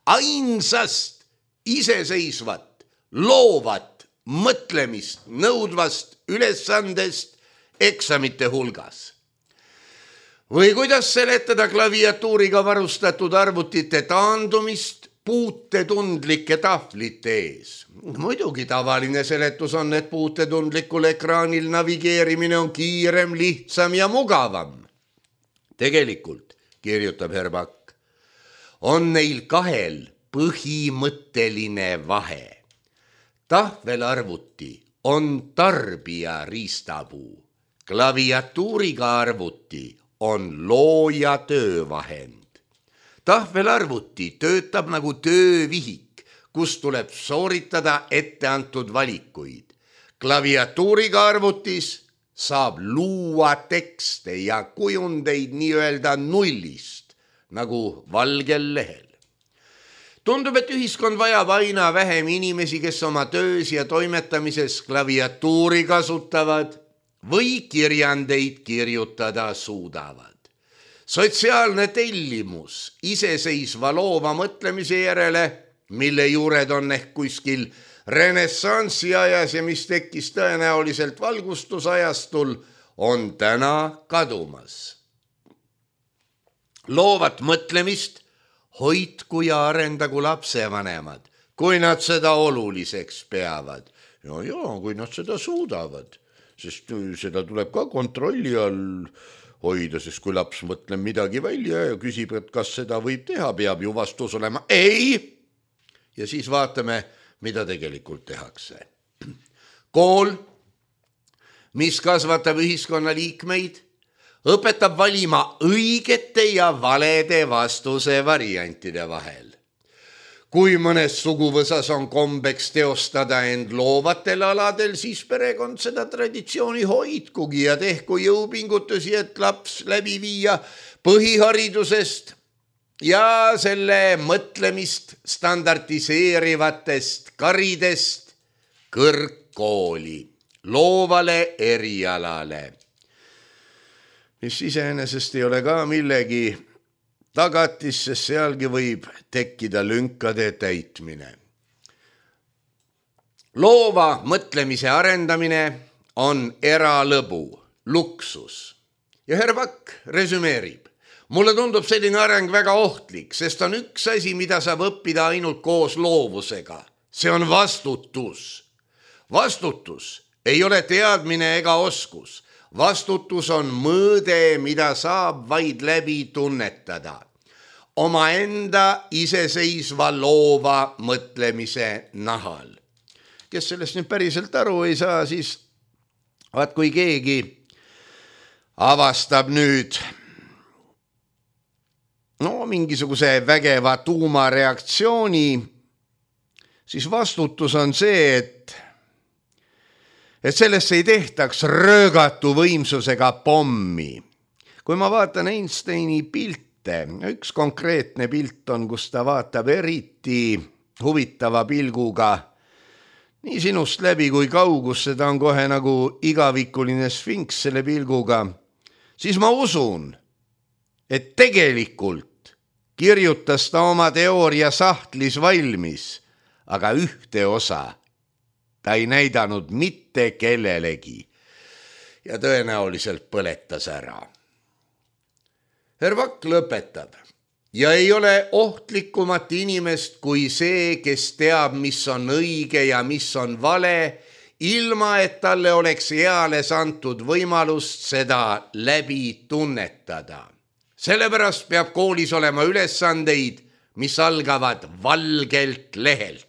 Speaker 3: ainsast iseseisvat, loovat, mõtlemist nõudvast ülesandest eksamite hulgas. Või kuidas seletada klaviatuuriga varustatud arvutite taandumist puutetundlike tahvlite ees? Muidugi tavaline seletus on, et puutetundlikul ekraanil navigeerimine on kiirem, lihtsam ja mugavam. Tegelikult, kirjutab Herbak, on neil kahel põhimõtteline vahe. Tahvelarvuti on tarbija riistapuu, klaviatuuriga arvuti on looja töövahend. Tahvelarvuti töötab nagu töövihik, kus tuleb sooritada etteantud valikuid. Klaviatuuriga arvutis saab luua tekste ja kujundeid nii-öelda nullist, nagu valgel lehel. Tundub, et ühiskond vajab aina vähem inimesi, kes oma töös ja toimetamises klaviatuuri kasutavad või kirjandeid kirjutada suudavad. Sotsiaalne tellimus iseseisva loova mõtlemise järele, mille juured on ehk kuskil renessansi ajas ja mis tekkis tõenäoliselt valgustusajastul, on täna kadumas. Loovat mõtlemist hoidku ja arendagu lapsevanemad, kui nad seda oluliseks peavad. Ja, ja, kui nad seda suudavad, sest seda tuleb ka kontrolli all hoida, sest kui laps mõtleb midagi välja ja küsib, et kas seda võib teha, peab ju vastus olema ei. Ja siis vaatame, mida tegelikult tehakse. Kool, mis kasvatab ühiskonna liikmeid, õpetab valima õigete ja valede vastuse variantide vahel. Kui mõnes suguvõsas on kombeks teostada end loovatel aladel, siis perekond seda traditsiooni hoidkugi ja tehku jõupingutusi, et laps läbi viia põhiharidusest ja selle mõtlemist standardiseerivatest karidest kõrgkooli, loovale erialale, mis iseenesest ei ole ka millegi tagatis, sest sealgi võib tekkida lünkade täitmine. Loova mõtlemise arendamine on eralõbu, luksus. Ja Herbak resümeerib. Mulle tundub selline areng väga ohtlik, sest on üks asi, mida saab õppida ainult koos loovusega. See on vastutus. Vastutus ei ole teadmine ega oskus. Vastutus on mõõde, mida saab vaid läbi tunnetada. Omaenda iseseisva loova mõtlemise nahal. Kes sellest nüüd päriselt aru ei saa, siis vaat kui keegi avastab nüüd no mingisuguse vägeva tuumareaktsiooni, siis vastutus on see, et et sellest ei tehtaks röögatu võimsusega pommi. Kui ma vaatan Einsteini pilte, üks konkreetne pilt on, kus ta vaatab eriti huvitava pilguga nii sinust läbi kui kaugusse, ta on kohe nagu igavikuline sfinks selle pilguga, siis ma usun, et tegelikult kirjutas ta oma teooria sahtlis valmis, aga ühte osa ta ei näidanud mitte kellelegi ja tõenäoliselt põletas ära. Herbak lõpetab. Ja ei ole ohtlikumat inimest kui see, kes teab, mis on õige ja mis on vale, ilma et talle oleks eales antud võimalust seda läbi tunnetada. Sellepärast peab koolis olema ülesandeid, mis algavad valgelt lehelt.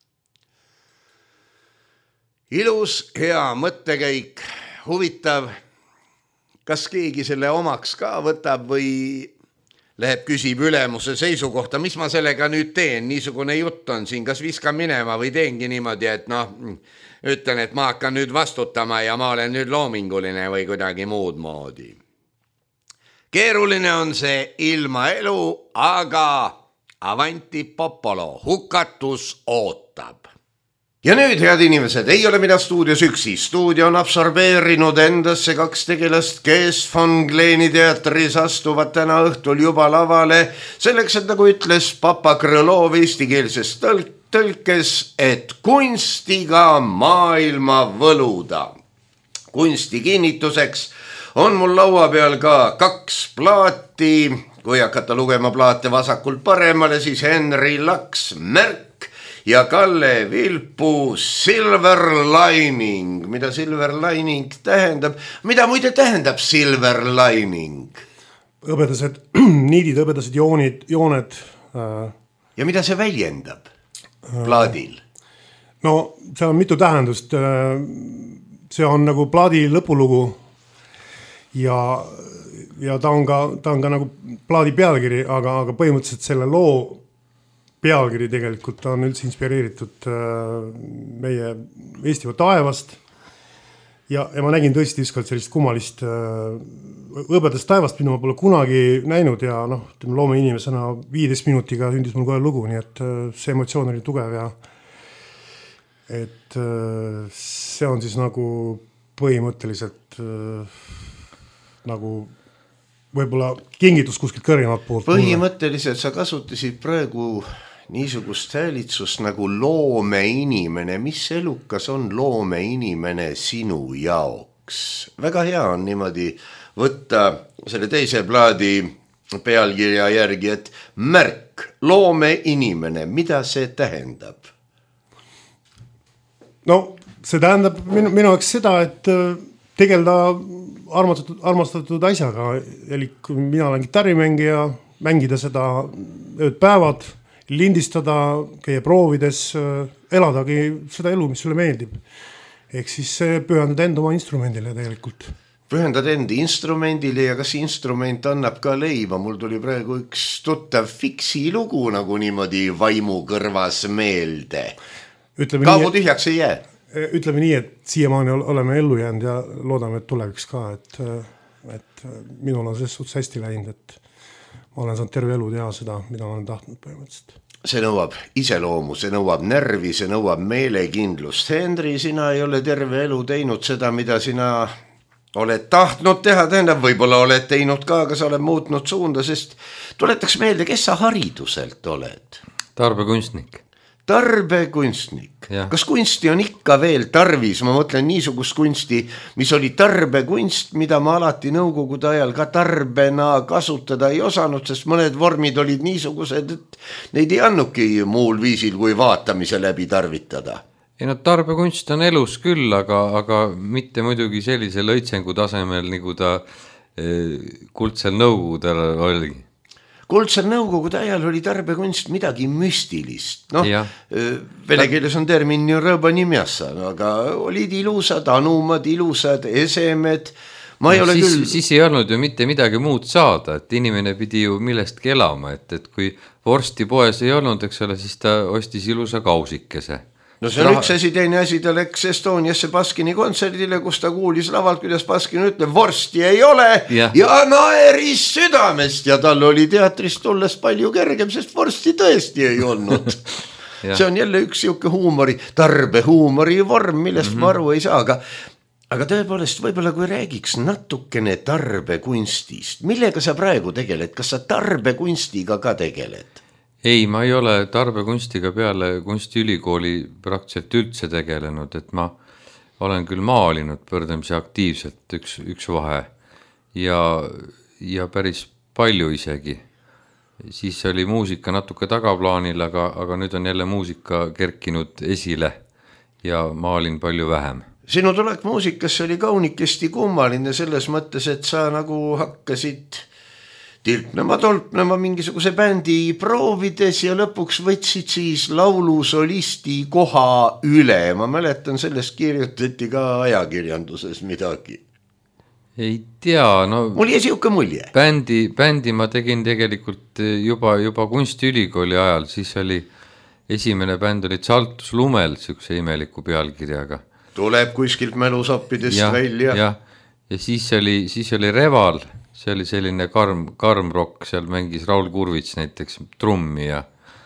Speaker 3: Ilus, hea mõttekäik, huvitav, kas keegi selle omaks ka võtab või läheb küsib ülemuse seisukohta, mis ma sellega nüüd teen, niisugune jutt on siin, kas viskan minema või teengi niimoodi, et noh, ütlen, et ma hakkan nüüd vastutama ja ma olen nüüd loominguline või kuidagi muud moodi. Keeruline on see ilma elu, aga avanti popolo, hukatus ootab. Ja nüüd, head inimesed, ei ole mina stuudios üksi. Stuudio on absorbeerinud endasse kaks tegelast, kes von Gleeni teatris astuvad täna õhtul juba lavale. Selleks, et nagu ütles Papa Krõlov eestikeelses tõlkes, et kunstiga maailma võluda. Kunsti kinnituseks on mul laua peal ka kaks plaati. Kui hakata lugema plaate vasakult paremale, siis Henri Laks Märk ja Kalle Vilpu Silver Lining. Mida Silver Lining tähendab? Mida muide tähendab Silver Lining?
Speaker 4: Hõbedased niidid, hõbedased joonid, jooned.
Speaker 3: Ja mida see väljendab plaadil?
Speaker 4: No, see on mitu tähendust. See on nagu plaadi lõpulugu ja, ja ta on ka, ta on ka nagu plaadi pealkiri, aga, aga põhimõtteliselt selle loo pealkiri tegelikult on üldse inspireeritud meie Eestimaa taevast ja, ja ma nägin tõesti ükskord sellist kummalist hõbedast taevast, mida ma pole kunagi näinud ja noh, loome inimesena viieteist minutiga sündis mul kohe lugu, nii et see emotsioon oli tugev ja et see on siis nagu põhimõtteliselt nagu võib-olla kingitus kuskilt kõrgemalt poolt.
Speaker 3: Põhimõtteliselt sa kasutasid praegu niisugust häälitsust nagu loomeinimene. Mis elukas on loomeinimene sinu jaoks? Väga hea on niimoodi võtta selle teise plaadi pealkirja järgi, et märk, loomeinimene, mida see tähendab? No,
Speaker 4: see tähendab minu, minu jaoks seda, et tegelda armastatud, armastatud asjaga, eli mina olen kitarrimängija, mängida seda ööd päevad, lindistada, käia proovides, eladagi seda elu, mis sulle meeldib. Ehk siis pühendada enda oma instrumendile tegelikult.
Speaker 3: Pühendada enda instrumendile ja kas instrument annab ka leiva? Mul tuli praegu üks tuttav fiksi lugu nagu niimoodi vaimu kõrvas meelde. Kaabu tühjaks ei jää.
Speaker 4: Ütleme nii, et siiamaani oleme ellu jäänud ja loodame, et tuleviks ka, et, et minul on selles suhtes hästi läinud, et ma olen saanud terve elu teha seda, mida ma olen tahtnud põhimõtteliselt.
Speaker 3: See nõuab iseloomu, see nõuab närvi, see nõuab meelekindlust. Henri, sina ei ole terve elu teinud seda, mida sina oled tahtnud teha, tähendab, võib-olla oled teinud ka, aga sa oled muutnud suunda, sest tuletaks meelde, kes sa hariduselt oled?
Speaker 5: Tarbekunstnik.
Speaker 3: Tarbekunstnik. Ja. Kas kunsti on ikka veel tarvis? Ma mõtlen niisugust kunsti, mis oli tarbekunst, mida ma alati nõukogude ajal ka tarbena kasutada ei osanud, sest mõned vormid olid niisugused, et neid ei annuki muul viisil kui vaatamise läbi tarvitada.
Speaker 5: Ei no tarbekunst on elus küll, aga, aga mitte muidugi sellise lõitsengu tasemel, nagu ta eh, kuldsel nõukogudel oli.
Speaker 3: Kuldsel nõukogude ajal oli tarbekunst midagi müstilist. No, vene keeles on termin rõbanimjassa, aga olid ilusad anumad, ilusad esemed. Ma ei
Speaker 5: no,
Speaker 3: ole
Speaker 5: siis,
Speaker 3: küll...
Speaker 5: siis ei olnud ju mitte midagi muud saada, et inimene pidi ju millestki elama, et, et kui vorsti poes ei olnud, eks ole, siis ta ostis ilusa kausikese.
Speaker 3: No see on Raha... üks asi, teine asi, ta läks Estoniasse Baskini kontserdile, kus ta kuulis lavalt, kuidas Baskin ütleb, vorsti ei ole ja, ja naeris südamest ja tal oli teatrist tulles palju kergem, sest vorsti tõesti ei olnud. See on jälle üks siuke huumori, tarbehuumori vorm, millest mm-hmm. ma aru ei saa, aga, aga tõepoolest võib-olla kui räägiks natukene tarbekunstist, millega sa praegu tegeled, kas sa tarbekunstiga ka tegeled?
Speaker 5: Ei, ma ei ole tarbekunstiga peale kunstiülikooli praktiliselt üldse tegelenud, et ma olen küll maalinud pöördamisi aktiivselt üks, üks vahe ja, ja päris palju isegi. Siis oli muusika natuke tagaplaanil, aga, aga nüüd on jälle muusika kerkinud esile ja maalin palju vähem.
Speaker 3: Sinu tulek muusikasse oli kaunikesti kummaline selles mõttes, et sa nagu hakkasid... tilpnema, tolpnema mingisuguse bändi proovides ja lõpuks võtsid siis laulu solisti koha üle. Ma mäletan, sellest kirjutati ka ajakirjanduses midagi.
Speaker 5: Ei tea, no...
Speaker 3: Mul jäi siuke mulje.
Speaker 5: Bändi, bändi ma tegin tegelikult juba, juba kunstiülikooli ajal, siis oli esimene bänd oli Tsaltus Lumel, siukse imeliku pealkirjaga.
Speaker 3: Tuleb kuskilt mälusappidest ja, välja.
Speaker 5: Ja, ja siis oli, siis oli Reval. See oli selline karm, karm rock, seal mängis Raul Kurvits näiteks trummi ja,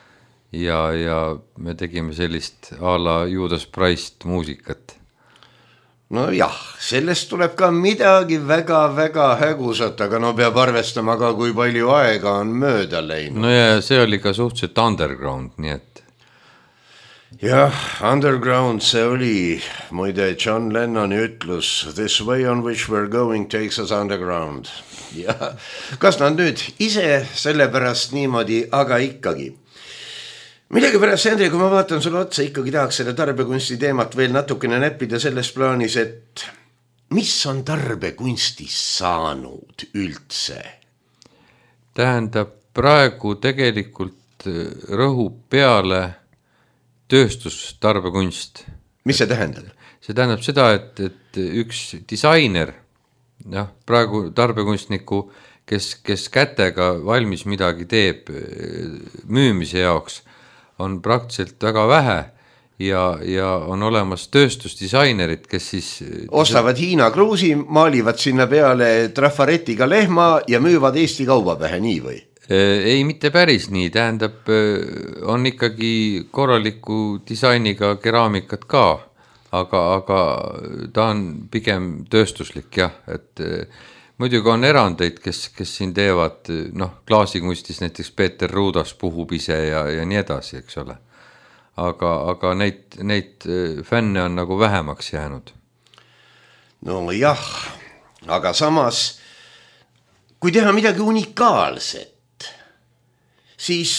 Speaker 5: ja, ja me tegime sellist a la Judas Priest muusikat.
Speaker 3: No jah, sellest tuleb ka midagi väga-väga hägusat, aga no peab arvestama ka, kui palju aega on mööda läinud.
Speaker 5: No ja see oli ka suhteliselt underground, nii et
Speaker 3: jah, underground see oli, muide John Lennoni ütlus, this way on which we're going takes us underground. Ja kas nad nüüd ise sellepärast niimoodi, aga ikkagi. Millegi pärast, Henri, kui ma vaatan sulle otsa, ikkagi tahaks selle tarbekunsti teemat veel natukene näppida selles plaanis, et mis on tarbekunstist saanud üldse?
Speaker 5: Tähendab, praegu tegelikult rõhub peale tööstustarbekunst.
Speaker 3: Mis see tähendab?
Speaker 5: See tähendab seda, et, et üks disainer, jah, praegu tarbekunstniku, kes, kes kätega valmis midagi teeb müümise jaoks, on praktiliselt väga vähe ja, ja on olemas tööstusdisainerid, kes siis
Speaker 3: ostavad Hiina kruusi, maalivad sinna peale trafaretiga lehma ja müüvad Eesti kauba pähe, nii või?
Speaker 5: Ei, mitte päris nii, tähendab, on ikkagi korraliku disainiga keraamikat ka, aga, aga ta on pigem tööstuslik, jah, et muidugi on erandeid, kes, kes siin teevad, noh, klaasikunstis näiteks Peeter Ruudas puhub ise ja, ja nii edasi, eks ole. Aga, aga neid, neid fänne on nagu vähemaks jäänud.
Speaker 3: No jah, aga samas, kui teha midagi unikaalset, siis,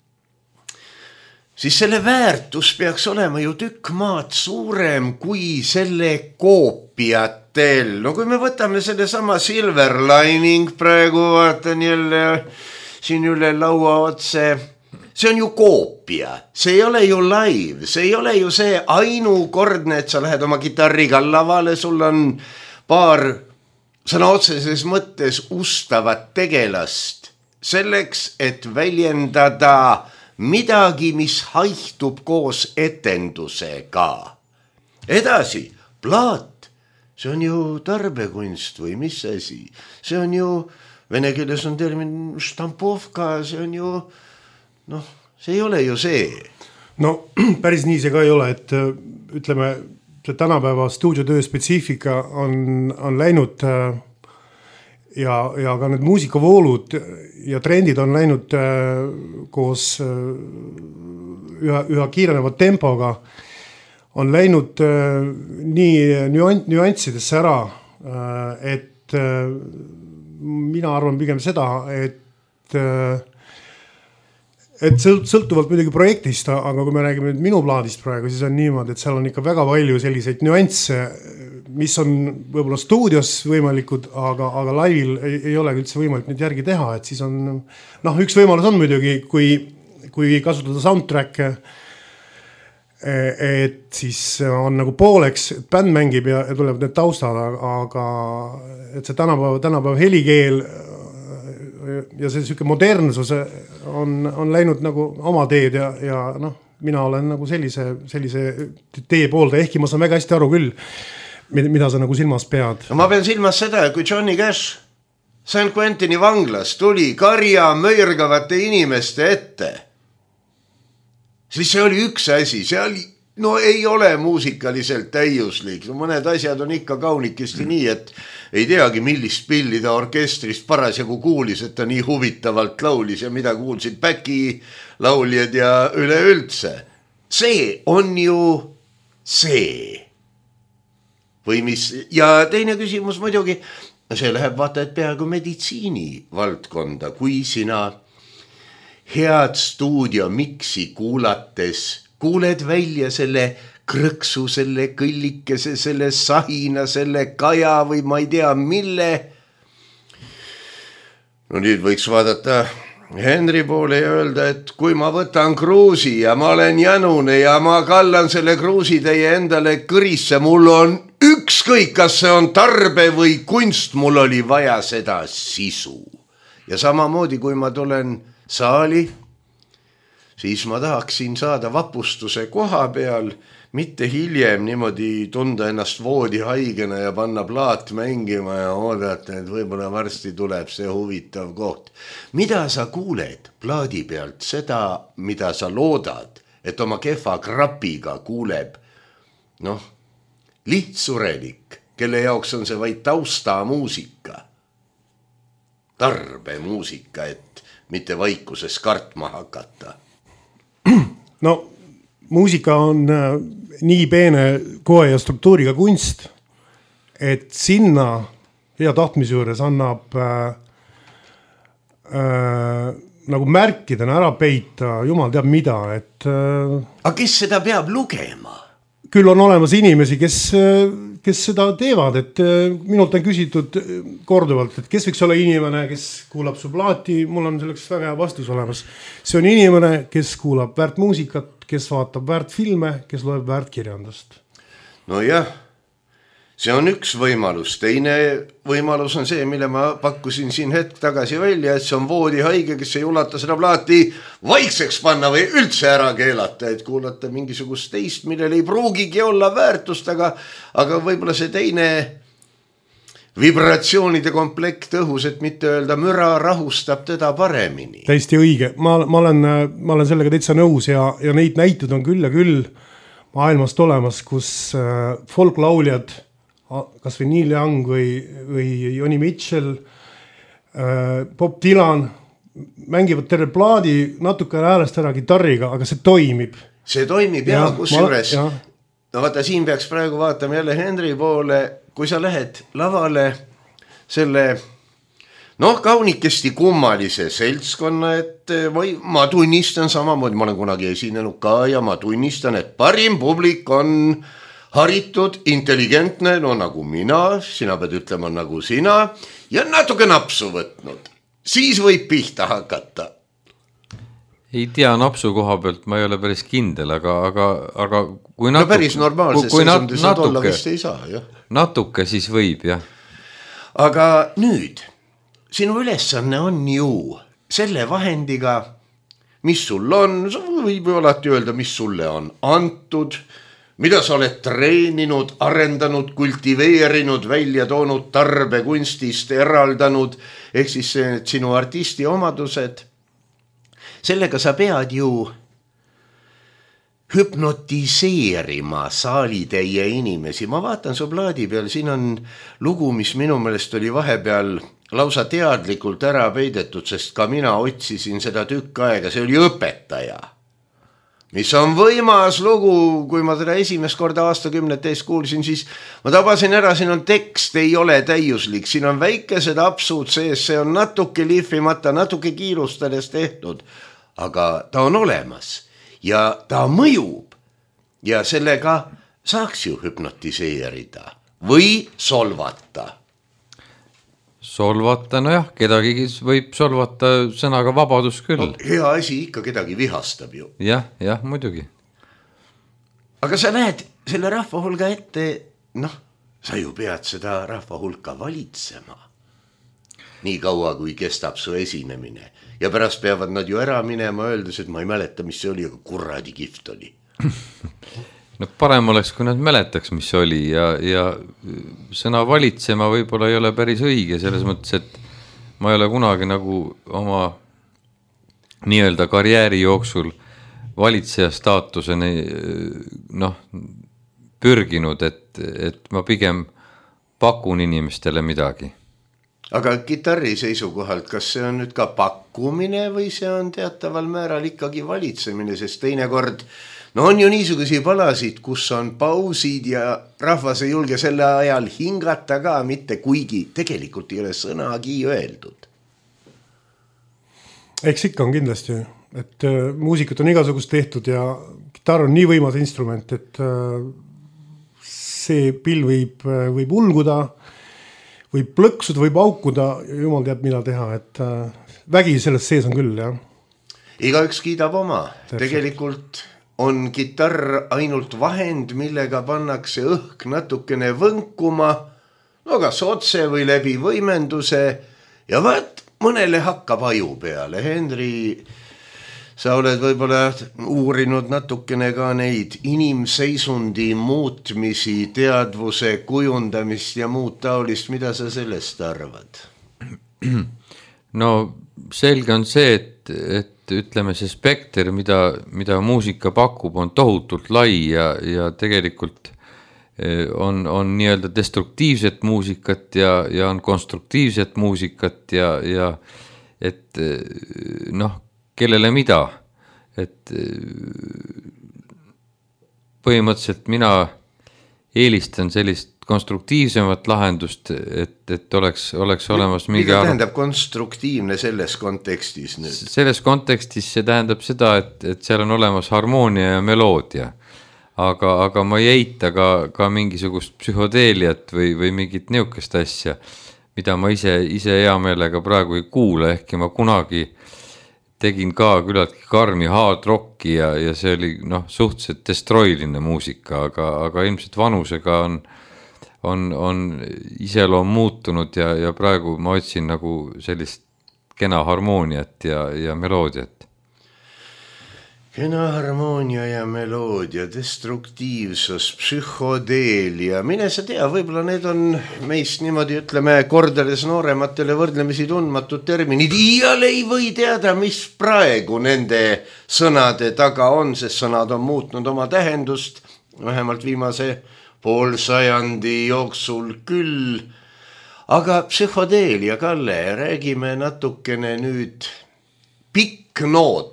Speaker 3: siis selle väärtus peaks olema ju tükk maad suurem kui selle koopiat. No kui me võtame selle sama Silver Lining praegu, vaatan jälle siin üle laua otse, see on ju koopia, see ei ole ju live, see ei ole ju see ainukordne, et sa lähed oma kitarriga lavale, sul on paar sõna otseses mõttes ustavat tegelast selleks, et väljendada midagi, mis haihtub koos etendusega. Edasi, plaat. See on ju tarbekunst või mis asi? See on ju, vene keeles on termin štampovka, see on ju, noh, see ei ole ju see.
Speaker 4: No päris nii see ka ei ole, et ütleme, see tänapäeva stuudiotöö spetsiifika on, on läinud ja, ja ka need muusikavoolud ja trendid on läinud koos üha, üha kiireneva tempoga, on läinud äh, nii nüanssidesse ära, äh, et äh, mina arvan pigem seda, et, äh, et sõltuvalt midagi projektist, aga kui me räägime nüüd minu plaadist praegu, siis on niimoodi, et seal on ikka väga palju selliseid nüansse, mis on võib-olla stuudios võimalikud, aga, aga laivil ei, ei ole üldse võimalik neid järgi teha, et siis on, noh, üks võimalus on muidugi, kui, kui kasutada soundtrack'e, et siis on nagu pooleks, et bänd mängib ja tulevad need taustad, aga et see tänapäev, tänapäev helikeel ja see süke modernsus on, on läinud nagu oma teed ja, ja noh, mina olen nagu sellise, sellise tee poolda, ehkki ma saan väga hästi aru küll, mida sa nagu silmas pead.
Speaker 3: Ma pean silmas seda, kui Johnny Cash Saint Quentini vanglas tuli karja möirgavate inimeste ette, siis see oli üks asi, see oli, no ei ole muusikaliselt täiuslik, no mõned asjad on ikka kaunikesti nii, et ei teagi, millist pilli ta orkestrist parasjagu kuulis, et ta nii huvitavalt laulis ja mida kuulsid päki lauljad ja üleüldse. See on ju see. Või mis, ja teine küsimus muidugi, see läheb vaata, et peaaegu meditsiini valdkonda, kui sina head stuudio miksi kuulates, kuuled välja selle krõksu, selle kõllikese, selle sahina, selle kaja või ma ei tea mille. No nüüd võiks vaadata Henri poole ja öelda, et kui ma võtan kruusi ja ma olen janune ja ma kallan selle kruusi teie endale kõrisse, mul on ükskõik, kas see on tarbe või kunst, mul oli vaja seda sisu. Ja samamoodi, kui ma tulen saali, siis ma tahaksin saada vapustuse koha peal, mitte hiljem niimoodi tunda ennast voodi haigena ja panna plaat mängima ja oodata, et võib-olla varsti tuleb see huvitav koht. Mida sa kuuled plaadi pealt? Seda, mida sa loodad, et oma kehva krapiga kuuleb, noh, lihtsurelik, kelle jaoks on see vaid tausta muusika, tarbemuusika, et mitte vaikuses kartma hakata.
Speaker 4: No muusika on äh, nii peene koe ja struktuuriga kunst, et sinna hea tahtmise juures annab äh, äh, nagu märkidena ära peita, jumal teab mida, et äh,
Speaker 3: aga kes seda peab lugema?
Speaker 4: Küll on olemas inimesi, kes, kes seda teevad, et minult on küsitud korduvalt, et kes võiks olla inimene, kes kuulab su plaati, mul on selleks väga hea vastus olemas. See on inimene, kes kuulab väärt muusikat, kes vaatab väärt filme, kes loeb väärt kirjandust.
Speaker 3: No jah, see on üks võimalus. Teine võimalus on see, mille ma pakkusin siin hetk tagasi välja, et see on voodi haige, kes ei ulata seda plaati vaikseks panna või üldse ära keelata, et kuulata mingisugust teist, millel ei pruugigi olla väärtust, aga, aga võib-olla see teine vibratsioonide komplekt õhus, et mitte öelda müra, rahustab teda paremini.
Speaker 4: Täiesti õige. Ma, ma, olen, ma olen sellega täitsa nõus ja, ja neid näitud on küll ja küll maailmast olemas, kus äh, folklauljad kas või Neil Young või, või Joni Mitchell, Bob Dylan mängivad terve plaadi natuke häälest ära gitarriga, aga see toimib.
Speaker 3: See toimib ja, ja kus juures. No vaata, siin peaks praegu vaatama jälle Henry poole, kui sa lähed lavale selle noh, kaunikesti kummalise seltskonna, et või ma tunnistan samamoodi, ma olen kunagi esinenud ka ja ma tunnistan, et parim publik on haritud, intelligentne, no nagu mina, sina pead ütlema nagu sina, ja natuke napsu võtnud. Siis võib pihta hakata.
Speaker 5: Ei tea, napsu koha pealt ma ei ole päris kindel, aga, aga, aga kui natuke...
Speaker 3: No päris normaalses seisundis on olla vist ei saa, jah.
Speaker 5: Natuke siis võib, jah.
Speaker 3: Aga nüüd, sinu ülesanne on ju selle vahendiga, mis sul on, võib ju alati öelda, mis sulle on antud, mida sa oled treeninud, arendanud, kultiveerinud, välja toonud, tarbekunstist eraldanud, ehk siis sinu artisti omadused. Sellega sa pead ju hüpnotiseerima saalitäie inimesi. Ma vaatan su plaadi peal, siin on lugu, mis minu meelest oli vahepeal lausa teadlikult ära peidetud, sest ka mina otsisin seda tükk aega, see oli õpetaja. Mis on võimas lugu, kui ma teda esimest korda aastakümnet ees kuulsin, siis ma tabasin ära, siin on tekst, ei ole täiuslik, siin on väikesed apsud sees, see on natuke lihvimata, natuke kiirustades tehtud, aga ta on olemas ja ta mõjub ja sellega saaks ju hüpnotiseerida või solvata.
Speaker 5: Solvata, no jah, kedagi võib solvata sõnaga vabadus küll. No,
Speaker 3: hea asi ikka kedagi vihastab ju.
Speaker 5: Jah, jah, muidugi.
Speaker 3: Aga sa näed selle rahva hulga ette, noh, sa ju pead seda rahva hulka valitsema. Nii kaua, kui kestab su esinemine. Ja pärast peavad nad ju ära minema, öeldes, et ma ei mäleta, mis see oli, aga kuradi kift oli.
Speaker 5: No parem oleks, kui nad mäletaks, mis oli ja, ja sõna valitsema võib-olla ei ole päris õige selles mõttes, et ma ei ole kunagi nagu oma nii-öelda karjääri jooksul valitseja staatuseni noh, pürginud, et, et ma pigem pakun inimestele midagi.
Speaker 3: Aga kitarri seisukohalt, kas see on nüüd ka pakkumine või see on teataval määral ikkagi valitsemine, sest teine kord no on ju niisugusi palasid, kus on pausid ja rahvas ei julge selle ajal hingata ka mitte, kuigi tegelikult ei ole sõnagi öeldud.
Speaker 4: Eks ikka on kindlasti, et äh, muusikat on igasugust tehtud ja kitarr on nii võimas instrument, et äh, see pill võib, äh, võib ulguda, võib plõksuda, võib aukuda, jumal teab mida teha, et äh, vägi sellest sees on küll, jah.
Speaker 3: Igaüks kiidab oma, Täpselt. Tegelikult on kitarr ainult vahend, millega pannakse õhk natukene võnkuma, no kas otse või läbi võimenduse ja vaat mõnele hakkab aju peale. Henry, sa oled võib-olla uurinud natukene ka neid inimseisundi muutmisi, teadvuse kujundamist ja muud taolist, mida sa sellest arvad?
Speaker 5: No selge on see, et, et ütleme see spekter, mida, mida muusika pakub, on tohutult lai ja, ja tegelikult on, on nii-öelda destruktiivset muusikat ja, ja on konstruktiivset muusikat ja, ja et noh, kellele mida, et põhimõtteliselt mina eelistan sellist konstruktiivsemat lahendust, et, et oleks, oleks olemas mingi
Speaker 3: mida tähendab konstruktiivne selles kontekstis nüüd?
Speaker 5: Selles kontekstis see tähendab seda, et, et seal on olemas harmoonia ja meloodia, aga, aga ma ei eita ka, ka mingisugust psühhodeeliat või, või mingit niukest asja, mida ma ise, ise hea meelega praegu ei kuula, ehkki ma kunagi tegin ka küllaltki karmi hard rocki ja, ja see oli noh, suhteliselt destroiline muusika, aga, aga ilmselt vanusega on, on, on iseloom muutunud ja, ja praegu ma otsin nagu sellist kena harmooniat ja, ja meloodiat.
Speaker 3: Kena harmoonia ja meloodia, destruktiivsus, psühhodeelia, mine sa tea, võib-olla need on meist niimoodi, ütleme, kordades noorematele võrdlemisi tundmatud terminid. Iial ei või teada, mis praegu nende sõnade taga on, sest sõnad on muutnud oma tähendust, vähemalt viimase poolsajandi jooksul küll. Aga psühhodeelia, Kalle, räägime natukene nüüd pikk noot.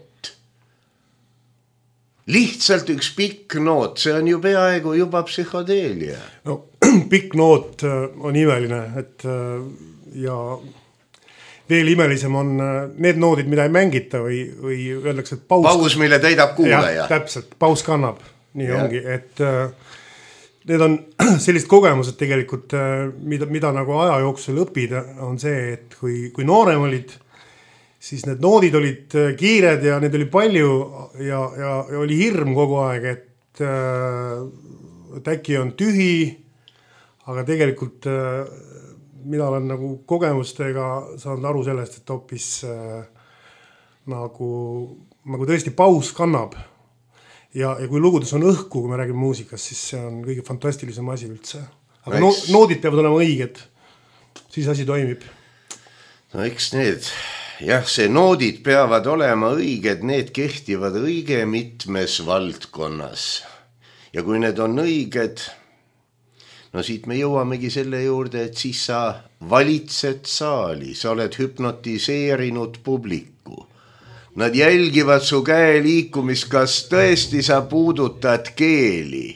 Speaker 3: Lihtsalt üks pikk noot, see on ju peaaegu juba psühhodeelia.
Speaker 4: No, pikk noot on imeline, et ja veel imelisem on need noodid, mida ei mängita või, või öeldakse, et paus...
Speaker 3: Paus, mille täidab kuulaja.
Speaker 4: Ja, täpselt, paus kannab, nii ja. Ongi, et need on sellist kogemused tegelikult, mida, mida nagu aja jooksul õppida, on see, et kui, kui noorem olid, siis need noodid olid kiired ja need oli palju ja, ja, ja oli hirm kogu aeg, et, et äkki on tühi, aga tegelikult mina olen nagu kogemustega saanud aru sellest, et hoopis nagu, nagu tõesti paus kannab ja, ja kui lugudes on õhku, kui me räägime muusikast, siis see on kõige fantastilisem asi üldse. Aga no, noodid peavad olema õiged, siis asi toimib.
Speaker 3: No eks need... Jah, see noodid peavad olema õiged, need kehtivad õige mitmes valdkonnas. Ja kui need on õiged, no siit me jõuamegi selle juurde, et siis sa valitsed saali, sa oled hüpnotiseerinud publiku. Nad jälgivad su käe liikumist, kas tõesti sa puudutad keeli.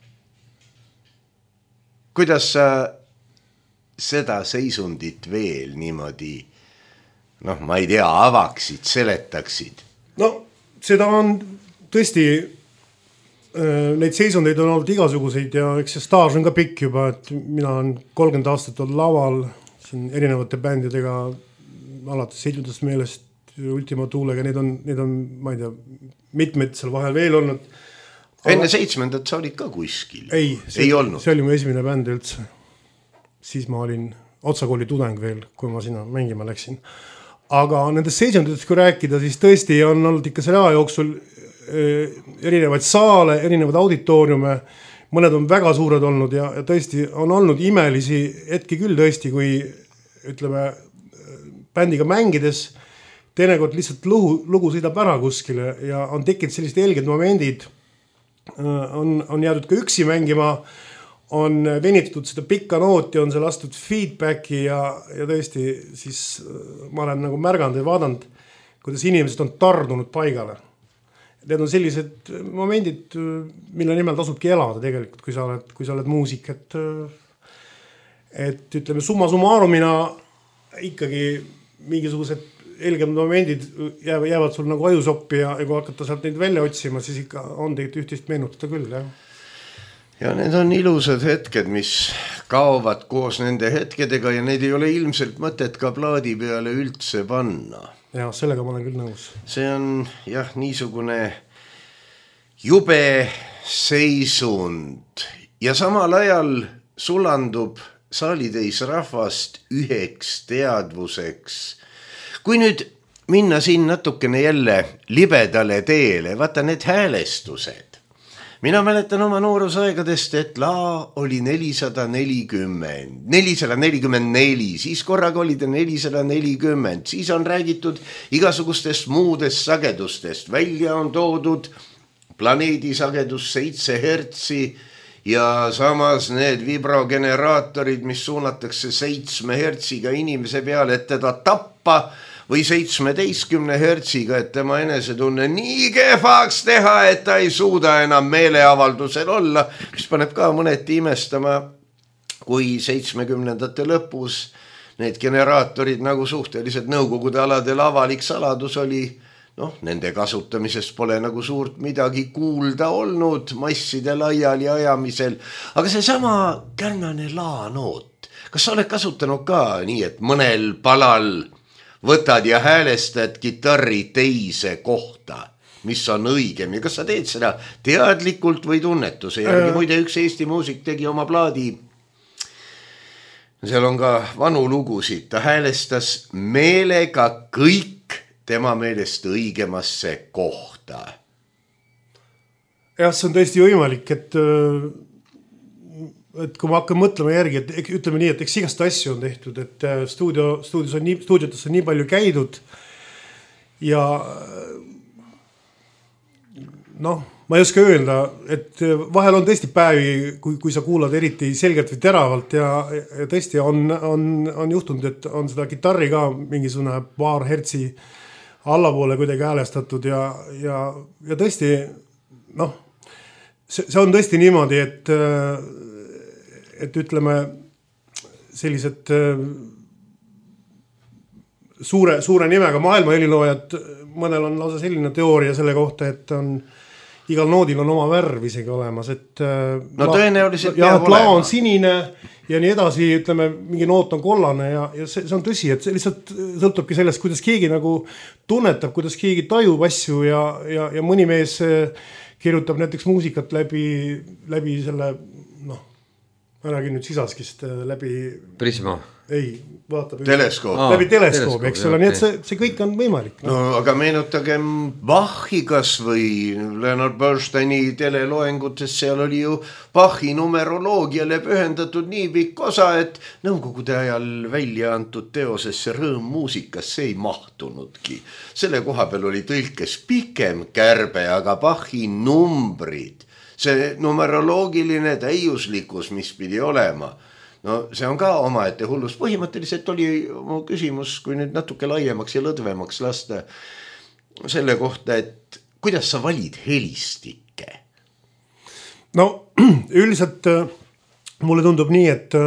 Speaker 3: Kuidas sa seda seisundit veel niimoodi noh, ma ei tea, avaksid, seletaksid?
Speaker 4: No, seda on tõesti, neid seisundeid on olnud igasuguseid ja eks see staaž on ka pikk juba, et mina olen kolmkümmend aastat olnud laval siin erinevate bändidega, alates seitsmendast meelest Ultima Tuulega, need on, need on, ma ei tea, mitmed seal vahel veel olnud.
Speaker 3: Enne aga... seitsmendat sa olid ka kuskil?
Speaker 4: Ei, see,
Speaker 3: ei olnud.
Speaker 4: See oli mu esimene bänd üldse. Siis ma olin otsakooli tudeng veel, kui ma sinna mängima läksin. Aga nendest seisunditest, kui rääkida, siis tõesti on olnud ikka selle aja jooksul erinevaid saale, erinevaid auditooriume, mõned on väga suured olnud ja, ja tõesti on olnud imelisi hetki küll tõesti, kui ütleme bändiga mängides teinekord lihtsalt lugu, lugu sõidab ära kuskile ja on tekkinud sellised helged momendid, on, on jäädud ka üksi mängima, on venitatud seda pikka nooti, on see lastud feedbacki ja, ja tõesti siis ma olen nagu märganud ja vaadanud, kuidas inimesed on tardunud paigale. Need on sellised momendid, mille nimel tasubki elada tegelikult, kui sa oled, kui sa oled muusik, et, et ütleme summa summarumina ikkagi mingisugused helgemad momendid jäävad, jäävad sul nagu ajusoppi ja, ja kui hakata sealt neid välja otsima, siis ikka on tegelikult ühtist meenutada küll, jah.
Speaker 3: Ja need on ilusad hetked, mis kaovad koos nende hetkedega ja neid ei ole ilmselt mõtet ka plaadi peale üldse panna.
Speaker 4: Ja, sellega ma olen küll nõus.
Speaker 3: See on jah, niisugune jube seisund ja samal ajal sulandub saalitäis rahvast üheks teadvuseks. Kui nüüd minna siin natukene jälle libedale teele, vaata need häälestused. Mina mäletan oma noorusaegadest, et laa oli nelisada nelikümmend, nelisada nelikümmend neli, siis korraga oli ta nelisada nelikümmend, siis on räägitud igasugustest muudest sagedustest, välja on toodud planeedi sagedus seitse hertsi ja samas need vibrogeneraatorid, mis suunatakse seitsme hertsiga inimese peale, et teda tappa või seitsmeteistkümne hertsiga, et tema enesetunne nii kehvaks teha, et ta ei suuda enam meeleavaldusel olla, mis paneb ka mõneti imestama, kui seitsmekümnendate lõpus need generaatorid nagu suhteliselt nõukogude aladel avalik saladus oli, noh, nende kasutamisest pole nagu suurt midagi kuulda olnud masside laiali ajamisel, aga see sama kärnane laanoot, kas sa oled kasutanud ka nii, et mõnel palal võtad ja häälestad kitarri teise kohta, mis on õigem ja kas sa teed seda teadlikult või tunnetuse järgi? Muide, üks Eesti muusik tegi oma plaadi, seal on ka vanu lugusid, ta häälestas meelega kõik tema meelest õigemasse kohta.
Speaker 4: Jah, see on tõesti võimalik, et et kui ma hakkan mõtlema järgi, et ütleme nii, et eks igast asju on tehtud, et stuudio, stuudios on nii, stuudiotes on nii palju käidud ja noh, ma ei oska öelda, et vahel on tõesti päevi, kui, kui sa kuulad eriti selgelt või teravalt ja, ja tõesti on, on, on juhtunud, et on seda gitarri ka mingisugune paar hertsi allapoole kuidagi häälestatud ja, ja, ja tõesti, noh, see, see on tõesti niimoodi, et et ütleme sellised suure, suure nimega maailma heliloojad, mõnel on lausa selline teooria selle kohta, et on igal noodil on oma värv isegi olemas, et
Speaker 3: no la, tõenäoliselt
Speaker 4: ja, et laa on sinine ja nii edasi, ütleme, mingi noot on kollane ja, ja see, see on tõsi, et see lihtsalt sõltubki sellest, kuidas keegi nagu tunnetab, kuidas keegi tajub asju ja, ja, ja mõni mees kirjutab näiteks muusikat läbi, läbi selle, noh, ma räägin nüüd Sisaskist läbi
Speaker 5: Prisma.
Speaker 4: Ei, vaatab
Speaker 3: teleskoop.
Speaker 4: Läbi teleskoop, eks ole, nii et see, see kõik on võimalik.
Speaker 3: No, aga meenutagem Bachi kas või Leonard Bernsteini teleloengutes, seal oli ju Bachi numeroloogiale pühendatud nii pikk osa, et nõukogude ajal välja antud teosesse Rõõm muusikasse ei mahtunudki. Selle koha peal oli tõlkes pikem kärbe, aga Bachi numbrid, see numeroloogiline täiuslikkus, mis pidi olema, no see on ka omaette hullus. Põhimõtteliselt oli mu küsimus, kui nüüd natuke laiemaks ja lõdvemaks lasta selle kohta, et kuidas sa valid helistikke?
Speaker 4: No üldiselt mulle tundub nii, et,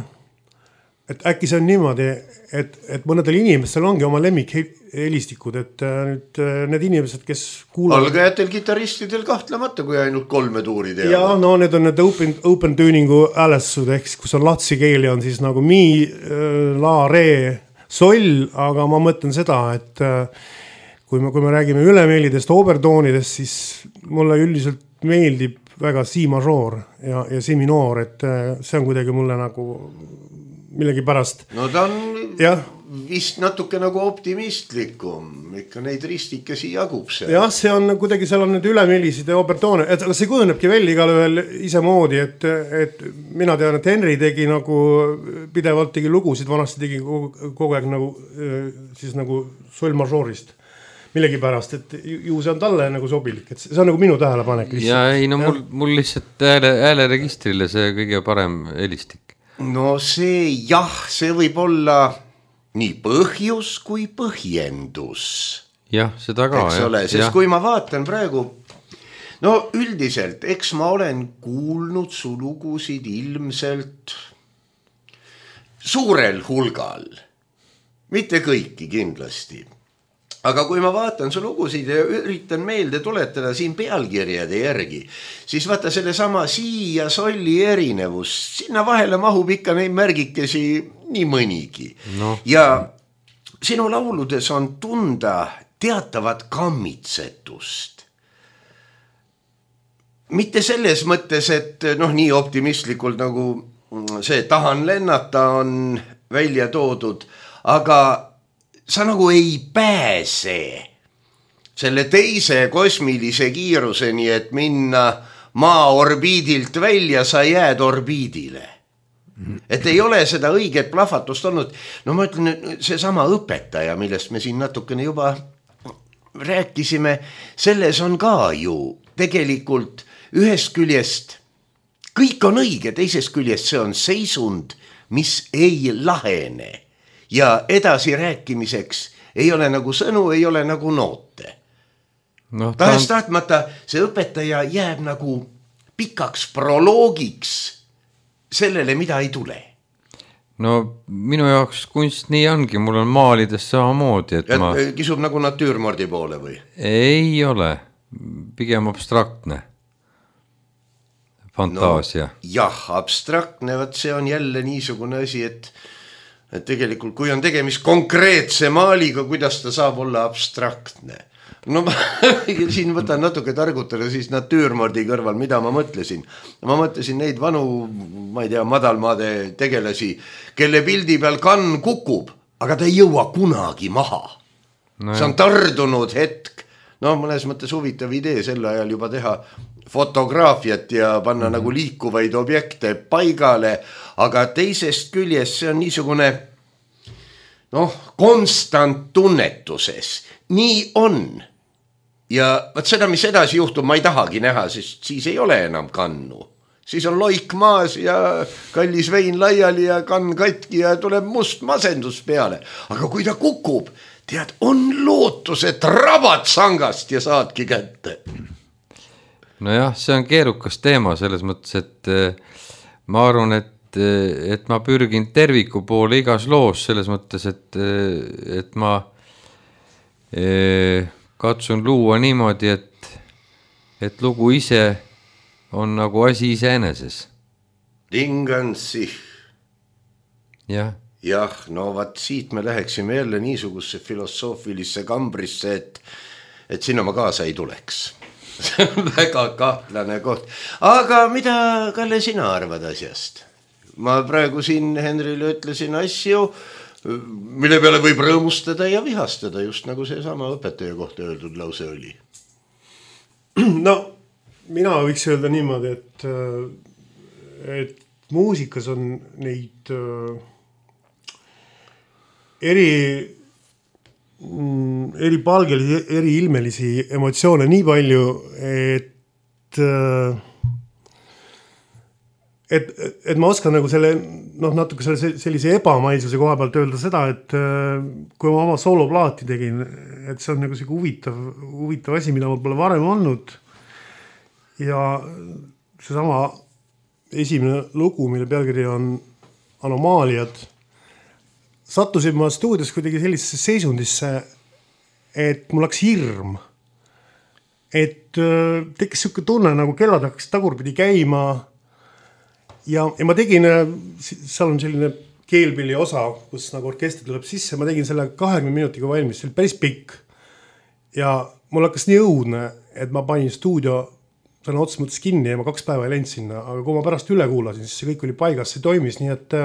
Speaker 4: et äkki see on niimoodi, et, et mõnedel inimestel ongi oma lemmik helistikud, et nüüd need inimesed, kes kuulavad...
Speaker 3: Algajatel gitaristidel kahtlemata, kui ainult kolme tuuri teavad.
Speaker 4: Ja no need on need open, open tuningu häälestused, ehk kus on latsi keeli on siis nagu mi, la, re, soll, aga ma mõtlen seda, et kui me, kui me räägime ülemeelidest, obertoonidest, siis mulle üldiselt meeldib väga si mažoor ja, ja si minoor, et see on kuidagi mulle nagu millegi pärast.
Speaker 3: No ta on
Speaker 4: ja.
Speaker 3: Vist natuke nagu optimistlikum, ikka neid ristikesi jagub see.
Speaker 4: Jah, see on kuidagi, seal on need ülemeelisid ja obertoone, et see kujunebki välja igal ühel ise moodi, et, et mina tean, et Henry tegi nagu pidevalt tegi lugusid, vanasti tegi kogu, kogu aeg nagu siis nagu sol mažoorist millegi pärast, et ju see on talle nagu sobilik, et see on nagu minu tähelepanek.
Speaker 5: Ja ei, no mul, mul lihtsalt ääle, ääleregistrile see kõige parem helistik.
Speaker 3: No see jah, see võib olla nii põhjus kui põhjendus.
Speaker 5: Jah, seda ka.
Speaker 3: Eks ole, sest jah. Kui ma vaatan praegu, no üldiselt, eks ma olen kuulnud su lugusid ilmselt suurel hulgal. Mitte kõiki kindlasti. Aga kui ma vaatan su lugusid ja üritan meelde tuletada siin pealkirjade järgi, siis vaata selle sama si ja solli erinevus, sinna vahele mahub ikka neid märgikesi nii mõnigi. No. Ja sinu lauludes on tunda teatavat kammitsetust. Mitte selles mõttes, et noh, nii optimistlikult nagu see tahan lennata on välja toodud, aga sa nagu ei pääse selle teise kosmilise kiiruseni, et minna maa orbiidilt välja, sa jääd orbiidile. Et ei ole seda õiget plahvatust olnud. No ma ütlen, see sama õpetaja, millest me siin natukene juba rääkisime, selles on ka ju tegelikult ühest küljest kõik on õige, teisest küljest see on seisund, mis ei lahene ja edasi rääkimiseks ei ole nagu sõnu, ei ole nagu noote. No, tahes on... tahtmata see õpetaja jääb nagu pikaks proloogiks sellele, mida ei tule.
Speaker 5: No minu jaoks kunst nii ongi, mul on maalides samamoodi, et, et ma...
Speaker 3: Kisub nagu natüürmordi poole või?
Speaker 5: Ei ole, pigem abstraktne fantaasia. No,
Speaker 3: jah, abstraktne, võt see on jälle niisugune asi, et, et tegelikult kui on tegemist konkreetse maaliga, kuidas ta saab olla abstraktne? No ma siin võtan natuke targutada siis natüürmordi kõrval, mida ma mõtlesin. Ma mõtlesin neid vanu, ma ei tea, madalmaade tegelasi, kelle pildi peal kann kukub, aga ta ei jõua kunagi maha. No see on tardunud hetk. No mõnes mõttes huvitav idee sel ajal juba teha fotograafiat ja panna mm-hmm. nagu liikuvaid objekte paigale, aga teisest küljest see on niisugune noh, konstant tunnetuses. Nii on. Ja võt seda, mis edasi juhtub, ma ei tahagi näha, sest siis ei ole enam kannu. Siis on loik maas ja kallis vein laiali ja kann katki ja tuleb must masendus peale. Aga kui ta kukub, tead, on lootus, et rabad sangast ja saadki kätte.
Speaker 5: Nojah, see on keerukas teema selles mõttes, et ma arvan, et, et ma pürgin terviku poole igas loos selles mõttes, et, et ma... E, katsun luua niimoodi, et, et lugu ise on nagu asi iseeneses.
Speaker 3: Tingan sich.
Speaker 5: Jah.
Speaker 3: Jah, no vaat siit me läheksime jälle niisugusesse filosoofilisse kambrisse, et, et sinna ma kaasa ei tuleks. See on väga kahtlane koht. Aga mida, Kalle, sina arvad asjast? Ma praegu siin Henrile ütlesin asju, mille peale võib rõõmustada ja vihastada, just nagu see sama õpetaja kohta öeldud lause oli.
Speaker 4: No, mina võiks öelda niimoodi, et, et muusikas on neid eri, eri palgelisi, eri ilmelisi emotsioone nii palju, et Et, et ma oskan nagu selle, noh, natuke selle, sellise ebamaisuse koha pealt öelda seda, et kui ma oma sooloplaati tegin, et see on nagu see huvitav, huvitav asi, mida ma pole varem olnud. Ja see sama esimene lugu, mille pealkiri on Anomaaliad, sattusin ma stuudios kuidagi sellisesse seisundisse, et mul läks hirm. Et tekkis siuke tunne, nagu kellad hakkas tagurpidi käima. Ja, ja ma tegin, seal on selline keelpilli osa, kus nagu orkester tuleb sisse, ma tegin selle kahekümne minutiga valmis, see oli päris pikk. Ja mul hakkas nii õudne, et ma panin stuudio selle otsa mõttes kinni ja ma kaks päeva ei läinud sinna, aga kui ma pärast üle kuulasin, siis see kõik oli paigas, see toimis, nii et,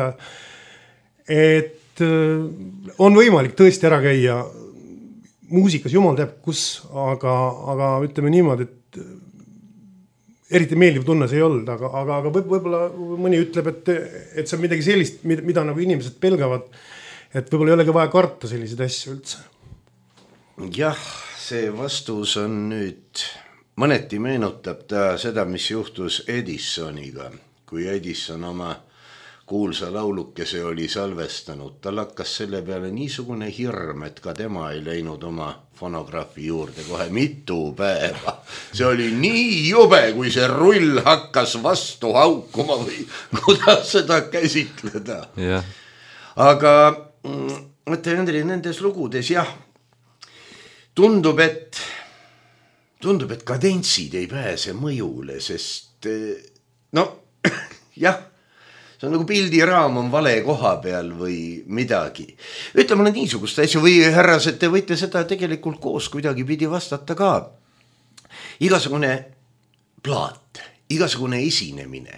Speaker 4: et on võimalik tõesti ära käia muusikas, jumal teab kus, aga, aga ütleme niimoodi, et eriti meeldiv tunne see ei olnud, aga, aga, aga võib-olla mõni ütleb, et, et see on midagi sellist, mida, mida nagu inimesed pelgavad, et võib-olla ei olegi vaja karta selliseid asju üldse.
Speaker 3: Jah, see vastus on nüüd, mõneti meenutab ta seda, mis juhtus Edisoniga, kui Edison oma kuulsa laulukese oli salvestanud. Tal hakkas selle peale niisugune hirm, et ka tema ei läinud oma fonograafi juurde kohe mitu päeva. See oli nii jube, kui see rull hakkas vastu haukuma või kuidas seda käsitleda.
Speaker 5: Yeah.
Speaker 3: Aga mõtle, Hendri, nendes lugudes jah, tundub, et tundub, et kadentsid ei pääse mõjule, sest no jah, see on nagu pildiraam on vale koha peal või midagi. Ütle mulle niisugust asju või härrased, te võite seda tegelikult koos kuidagi pidi vastata ka. Igasugune plaat, igasugune esinemine.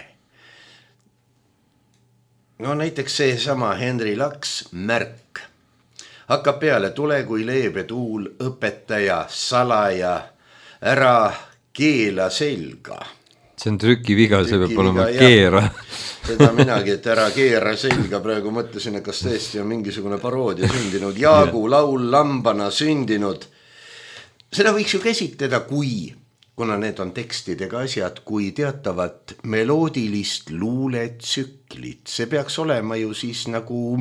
Speaker 3: No näiteks see sama Henri Laks Märk hakkab peale, tule kui leebe tuul, õpetaja, salaja, ära keela selga.
Speaker 5: See on trükiviga, see peab olema keera.
Speaker 3: Seda minagi, et ära keera selga, praegu mõtlesin, et kas tõesti on mingisugune paroodia sündinud. Jaagu laul lambana sündinud. Seda võiks ju käsitleda kui, kuna need on tekstidega asjad, kui teatavat meloodilist luuletsüklit. See peaks olema ju siis nagu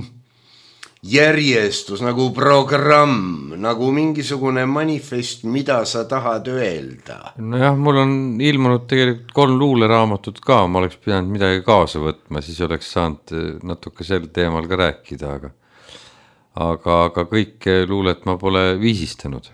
Speaker 3: järjestus, nagu programm, nagu mingisugune manifest, mida sa tahad öelda.
Speaker 5: Nojah, mul on ilmunud tegelikult kolm luuleraamatut ka, ma oleks pidanud midagi kaasa võtma, siis oleks saanud natuke sel teemal ka rääkida, aga, aga, aga kõik luulet ma pole viisistanud.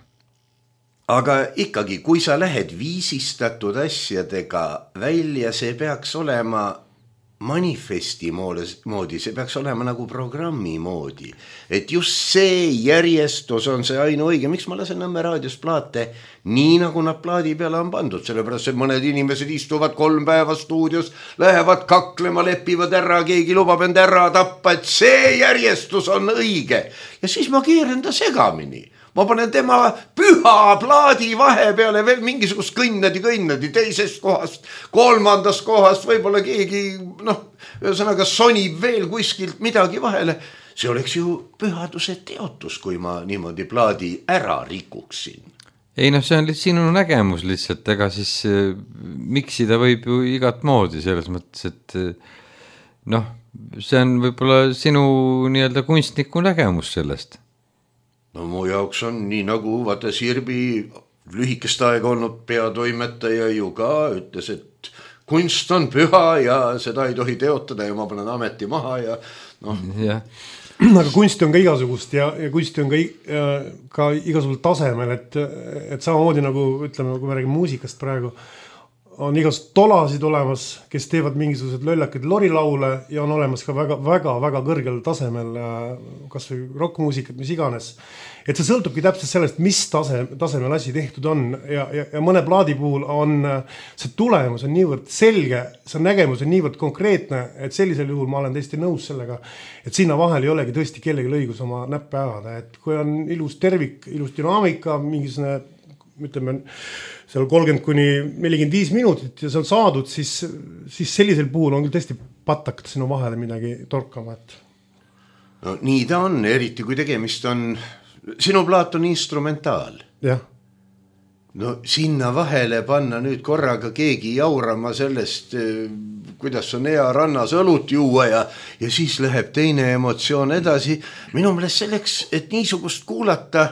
Speaker 3: Aga ikkagi, kui sa lähed viisistatud asjadega välja, see peaks olema manifesti moodi, see peaks olema nagu programmi moodi, et just see järjestus on see ainuõige. Miks ma lasen Nõmme raadios plaate nii nagu nad plaadi peale on pandud, sellepärast et mõned inimesed istuvad kolm päeva stuudios, lähevad kaklema, lepivad ära, keegi lubab end ära tappa, et see järjestus on õige ja siis ma keeran ta segamini. Ma panen tema püha plaadi vahe peale veel mingisugust kõnnadi, kõnnadi teisest kohast, kolmandast kohast, võib-olla keegi, noh, ühesõnaga sonib veel kuskilt midagi vahele. See oleks ju pühaduse teotus, kui ma niimoodi plaadi ära rikuksin.
Speaker 5: Ei noh, see on lihtsalt sinu nägemus lihtsalt, ega siis miksida võib ju igat moodi selles mõttes, et noh, see on võib-olla sinu nii-öelda kunstniku nägemus sellest.
Speaker 3: No mu jaoks on nii nagu, vaata Sirbi lühikest aega olnud peatoimetaja ju ka ütles, et kunst on püha ja seda ei tohi teotada ja ma panen ameti maha ja noh.
Speaker 5: Ja.
Speaker 4: Aga kunsti on ka igasugust ja, ja kunsti on ka, ka igasugust tasemel, et, et samamoodi nagu ütleme, kui me räägime muusikast praegu, on igasugust tolasid olemas, kes teevad mingisugused löllakid lorilaule ja on olemas ka väga, väga, väga kõrgel tasemel kas või rockmuusikat, mis iganes. Et see sõltubki täpselt sellest, mis tase, tasemel asi tehtud on ja, ja, ja mõne plaadi puhul on see tulemus on niivõrd selge, see nägemus on niivõrd konkreetne, et sellisel juhul ma olen tõesti nõus sellega, et sinna vahel ei olegi tõesti kellegi lõigus oma näppe ajada, et kui on ilus tervik, ilus dünaamika, mingisugune ütleme, seal kolmkümmend kuni nelikümmend viis minutit ja see on saadud, siis, siis sellisel puhul on küll tõesti patakad sinu vahele midagi torkama. Et...
Speaker 3: No nii ta on, eriti kui tegemist on, sinu plaat on instrumentaal.
Speaker 4: Jah.
Speaker 3: No sinna vahele panna nüüd korraga keegi jaurama sellest, kuidas on hea rannas õlut juua ja, ja siis läheb teine emotsioon edasi. Minu meelest selleks, et niisugust kuulata,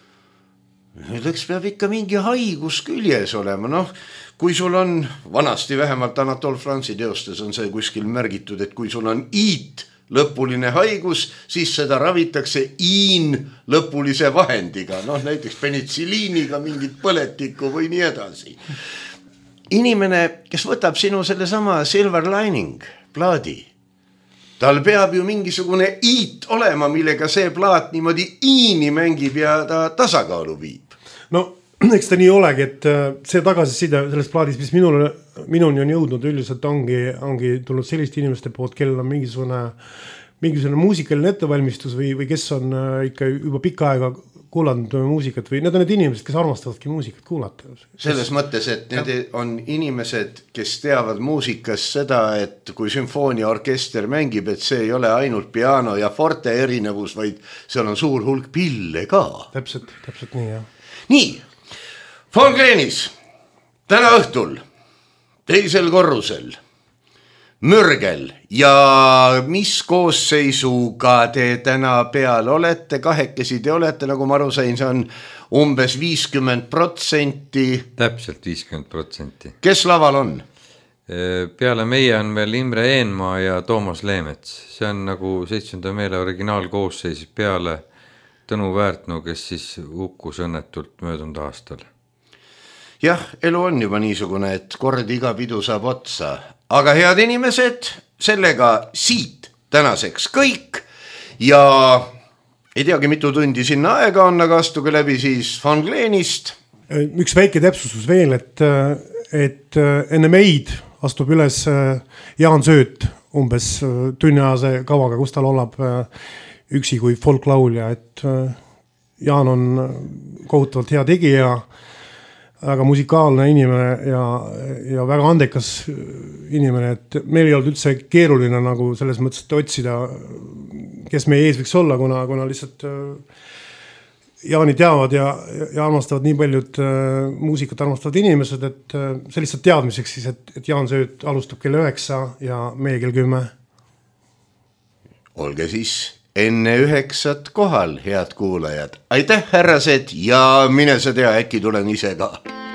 Speaker 3: Nüüdeks peab ikka mingi haigus küljes olema, noh, kui sul on, vanasti vähemalt Anatol Franzi teostes on see kuskil märgitud, et kui sul on iit lõpuline haigus, siis seda ravitakse iin lõpulise vahendiga, noh näiteks penitsiliiniga, mingit põletikku või nii edasi. Inimene, kes võtab sinu selle sama Silver Lining plaadi, tal peab ju mingisugune iit olema, millega see plaat niimoodi iini mängib ja ta tasakaalu viib.
Speaker 4: No, eks ta nii olegi, et see tagasiside sellest plaadis, mis minule, minuni on jõudnud üldiselt ongi, ongi tulnud selliste inimeste poolt, kellel on mingisugune, mingisugune muusikaline ettevalmistus või, või kes on ikka juba pikka aega kuulanud muusikat või need on need inimesed, kes armastavadki muusikat kuulata.
Speaker 3: Selles mõttes, et need on inimesed, kes teavad muusikas seda, et kui sümfooniaorkester mängib, et see ei ole ainult piano ja forte erinevus, vaid seal on suur hulk pille ka.
Speaker 4: Täpselt, täpselt nii, jah.
Speaker 3: Nii, Von Gleenis, täna õhtul, teisel korrusel, Mürgel ja mis koosseisuga te täna peal olete, kahekesi te olete, nagu ma aru sain, see on umbes viiskümmend protsenti.
Speaker 5: Täpselt viiskümmend protsenti.
Speaker 3: Kes laval on?
Speaker 5: Peale meie on veel Imre Eenmaa ja Toomas Leemets. See on nagu seitsmenda meele originaalkoosseis peale Tõnu Väärtnu, kes siis hukkus õnnetult möödunud aastal.
Speaker 3: Jah, elu on juba niisugune, et kord iga pidu saab otsa. Aga head inimesed, sellega siit tänaseks kõik ja ei teagi mitu tundi sinna aega on, aga astuge läbi siis Von Gleenist.
Speaker 4: Üks väike täpsustus veel, et, et enne meid astub üles Jaan Sööt umbes tunniajase kavaga, kus tal olab üksi kui folklaulja, et Jaan on kohutavalt hea tegija, väga musikaalne inimene ja, ja väga andekas inimene, et meil ei olnud üldse keeruline nagu selles mõttes, et otsida, kes meie ees võiks olla, kuna, kuna lihtsalt Jaani teavad ja, ja armastavad nii paljud muusikat armastavad inimesed, et see lihtsalt teadmiseks siis, et, et Jaan Sööt alustab kell üheksa ja meie kell kümme.
Speaker 3: Olge siis enne üheksat kohal, head kuulajad. Aitäh, härrased, ja mine sa tea, äkki tulen ise ka.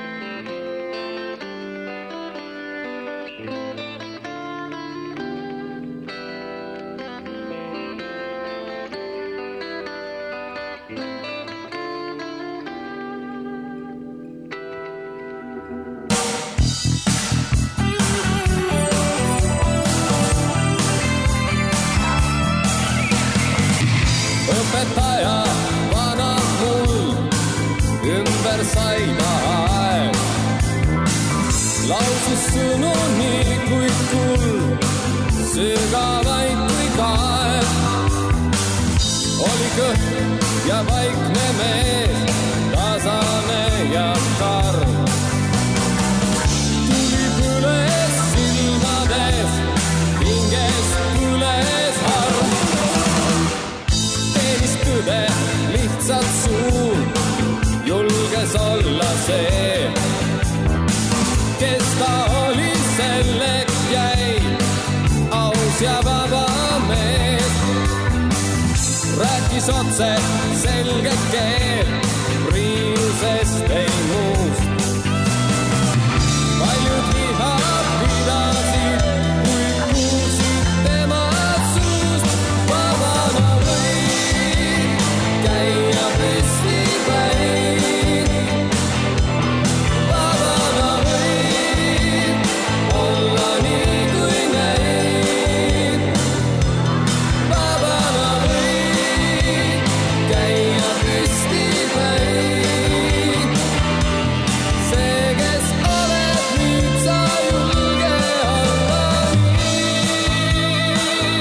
Speaker 6: Otse selge keel, riiusest ei muust. Paljud viha pidasid, kui kuulsid tema suust. Vabana võid käia püsti päin. Vabana võid olla nii kui neid. Vabana võid käia püsti päin. See, kes oled nüüd, sa julge olla nii.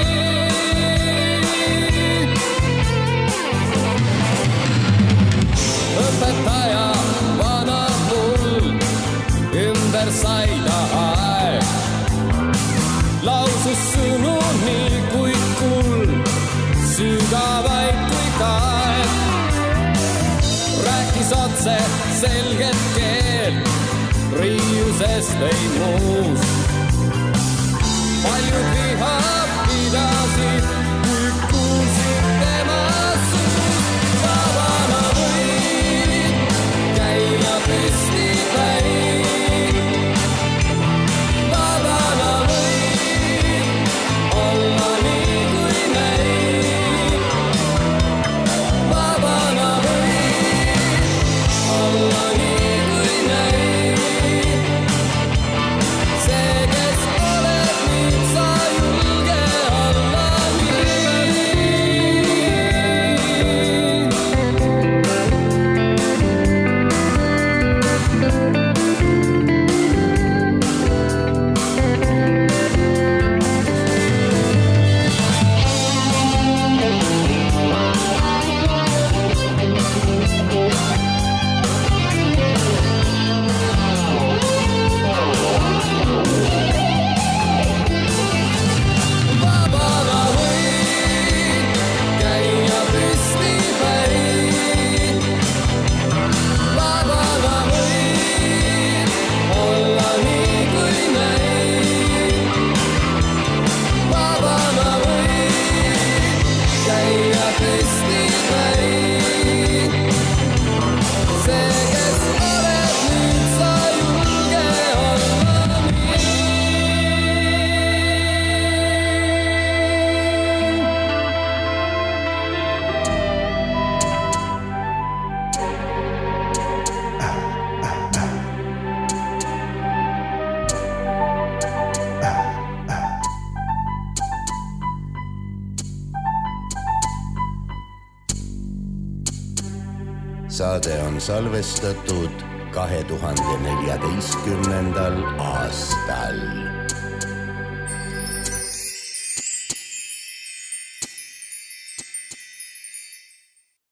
Speaker 6: Õpetaja vana mul ümber sai ta aeg. Lausus sõnu nii kui kuld, sügavaid kui kaeg. Rääkis otse selget keel, riiusest ei muust. Paljud viha pidasid, kui kuulsid tema suust. Vabana võid käia püsti päin. Vabana võid olla nii kui neid. Vabana võid olla nii kui neid. See, kes oled nüüd, sa julge olla nii. Vabana võid käia püsti päin. Vabana võid olla nii kui neid. Vabana võid käia püsti päin. See, kes oled nüüd, sa julge olla nii.
Speaker 3: Saade on salvestatud kahe tuhande neljateistkümnendal aastal.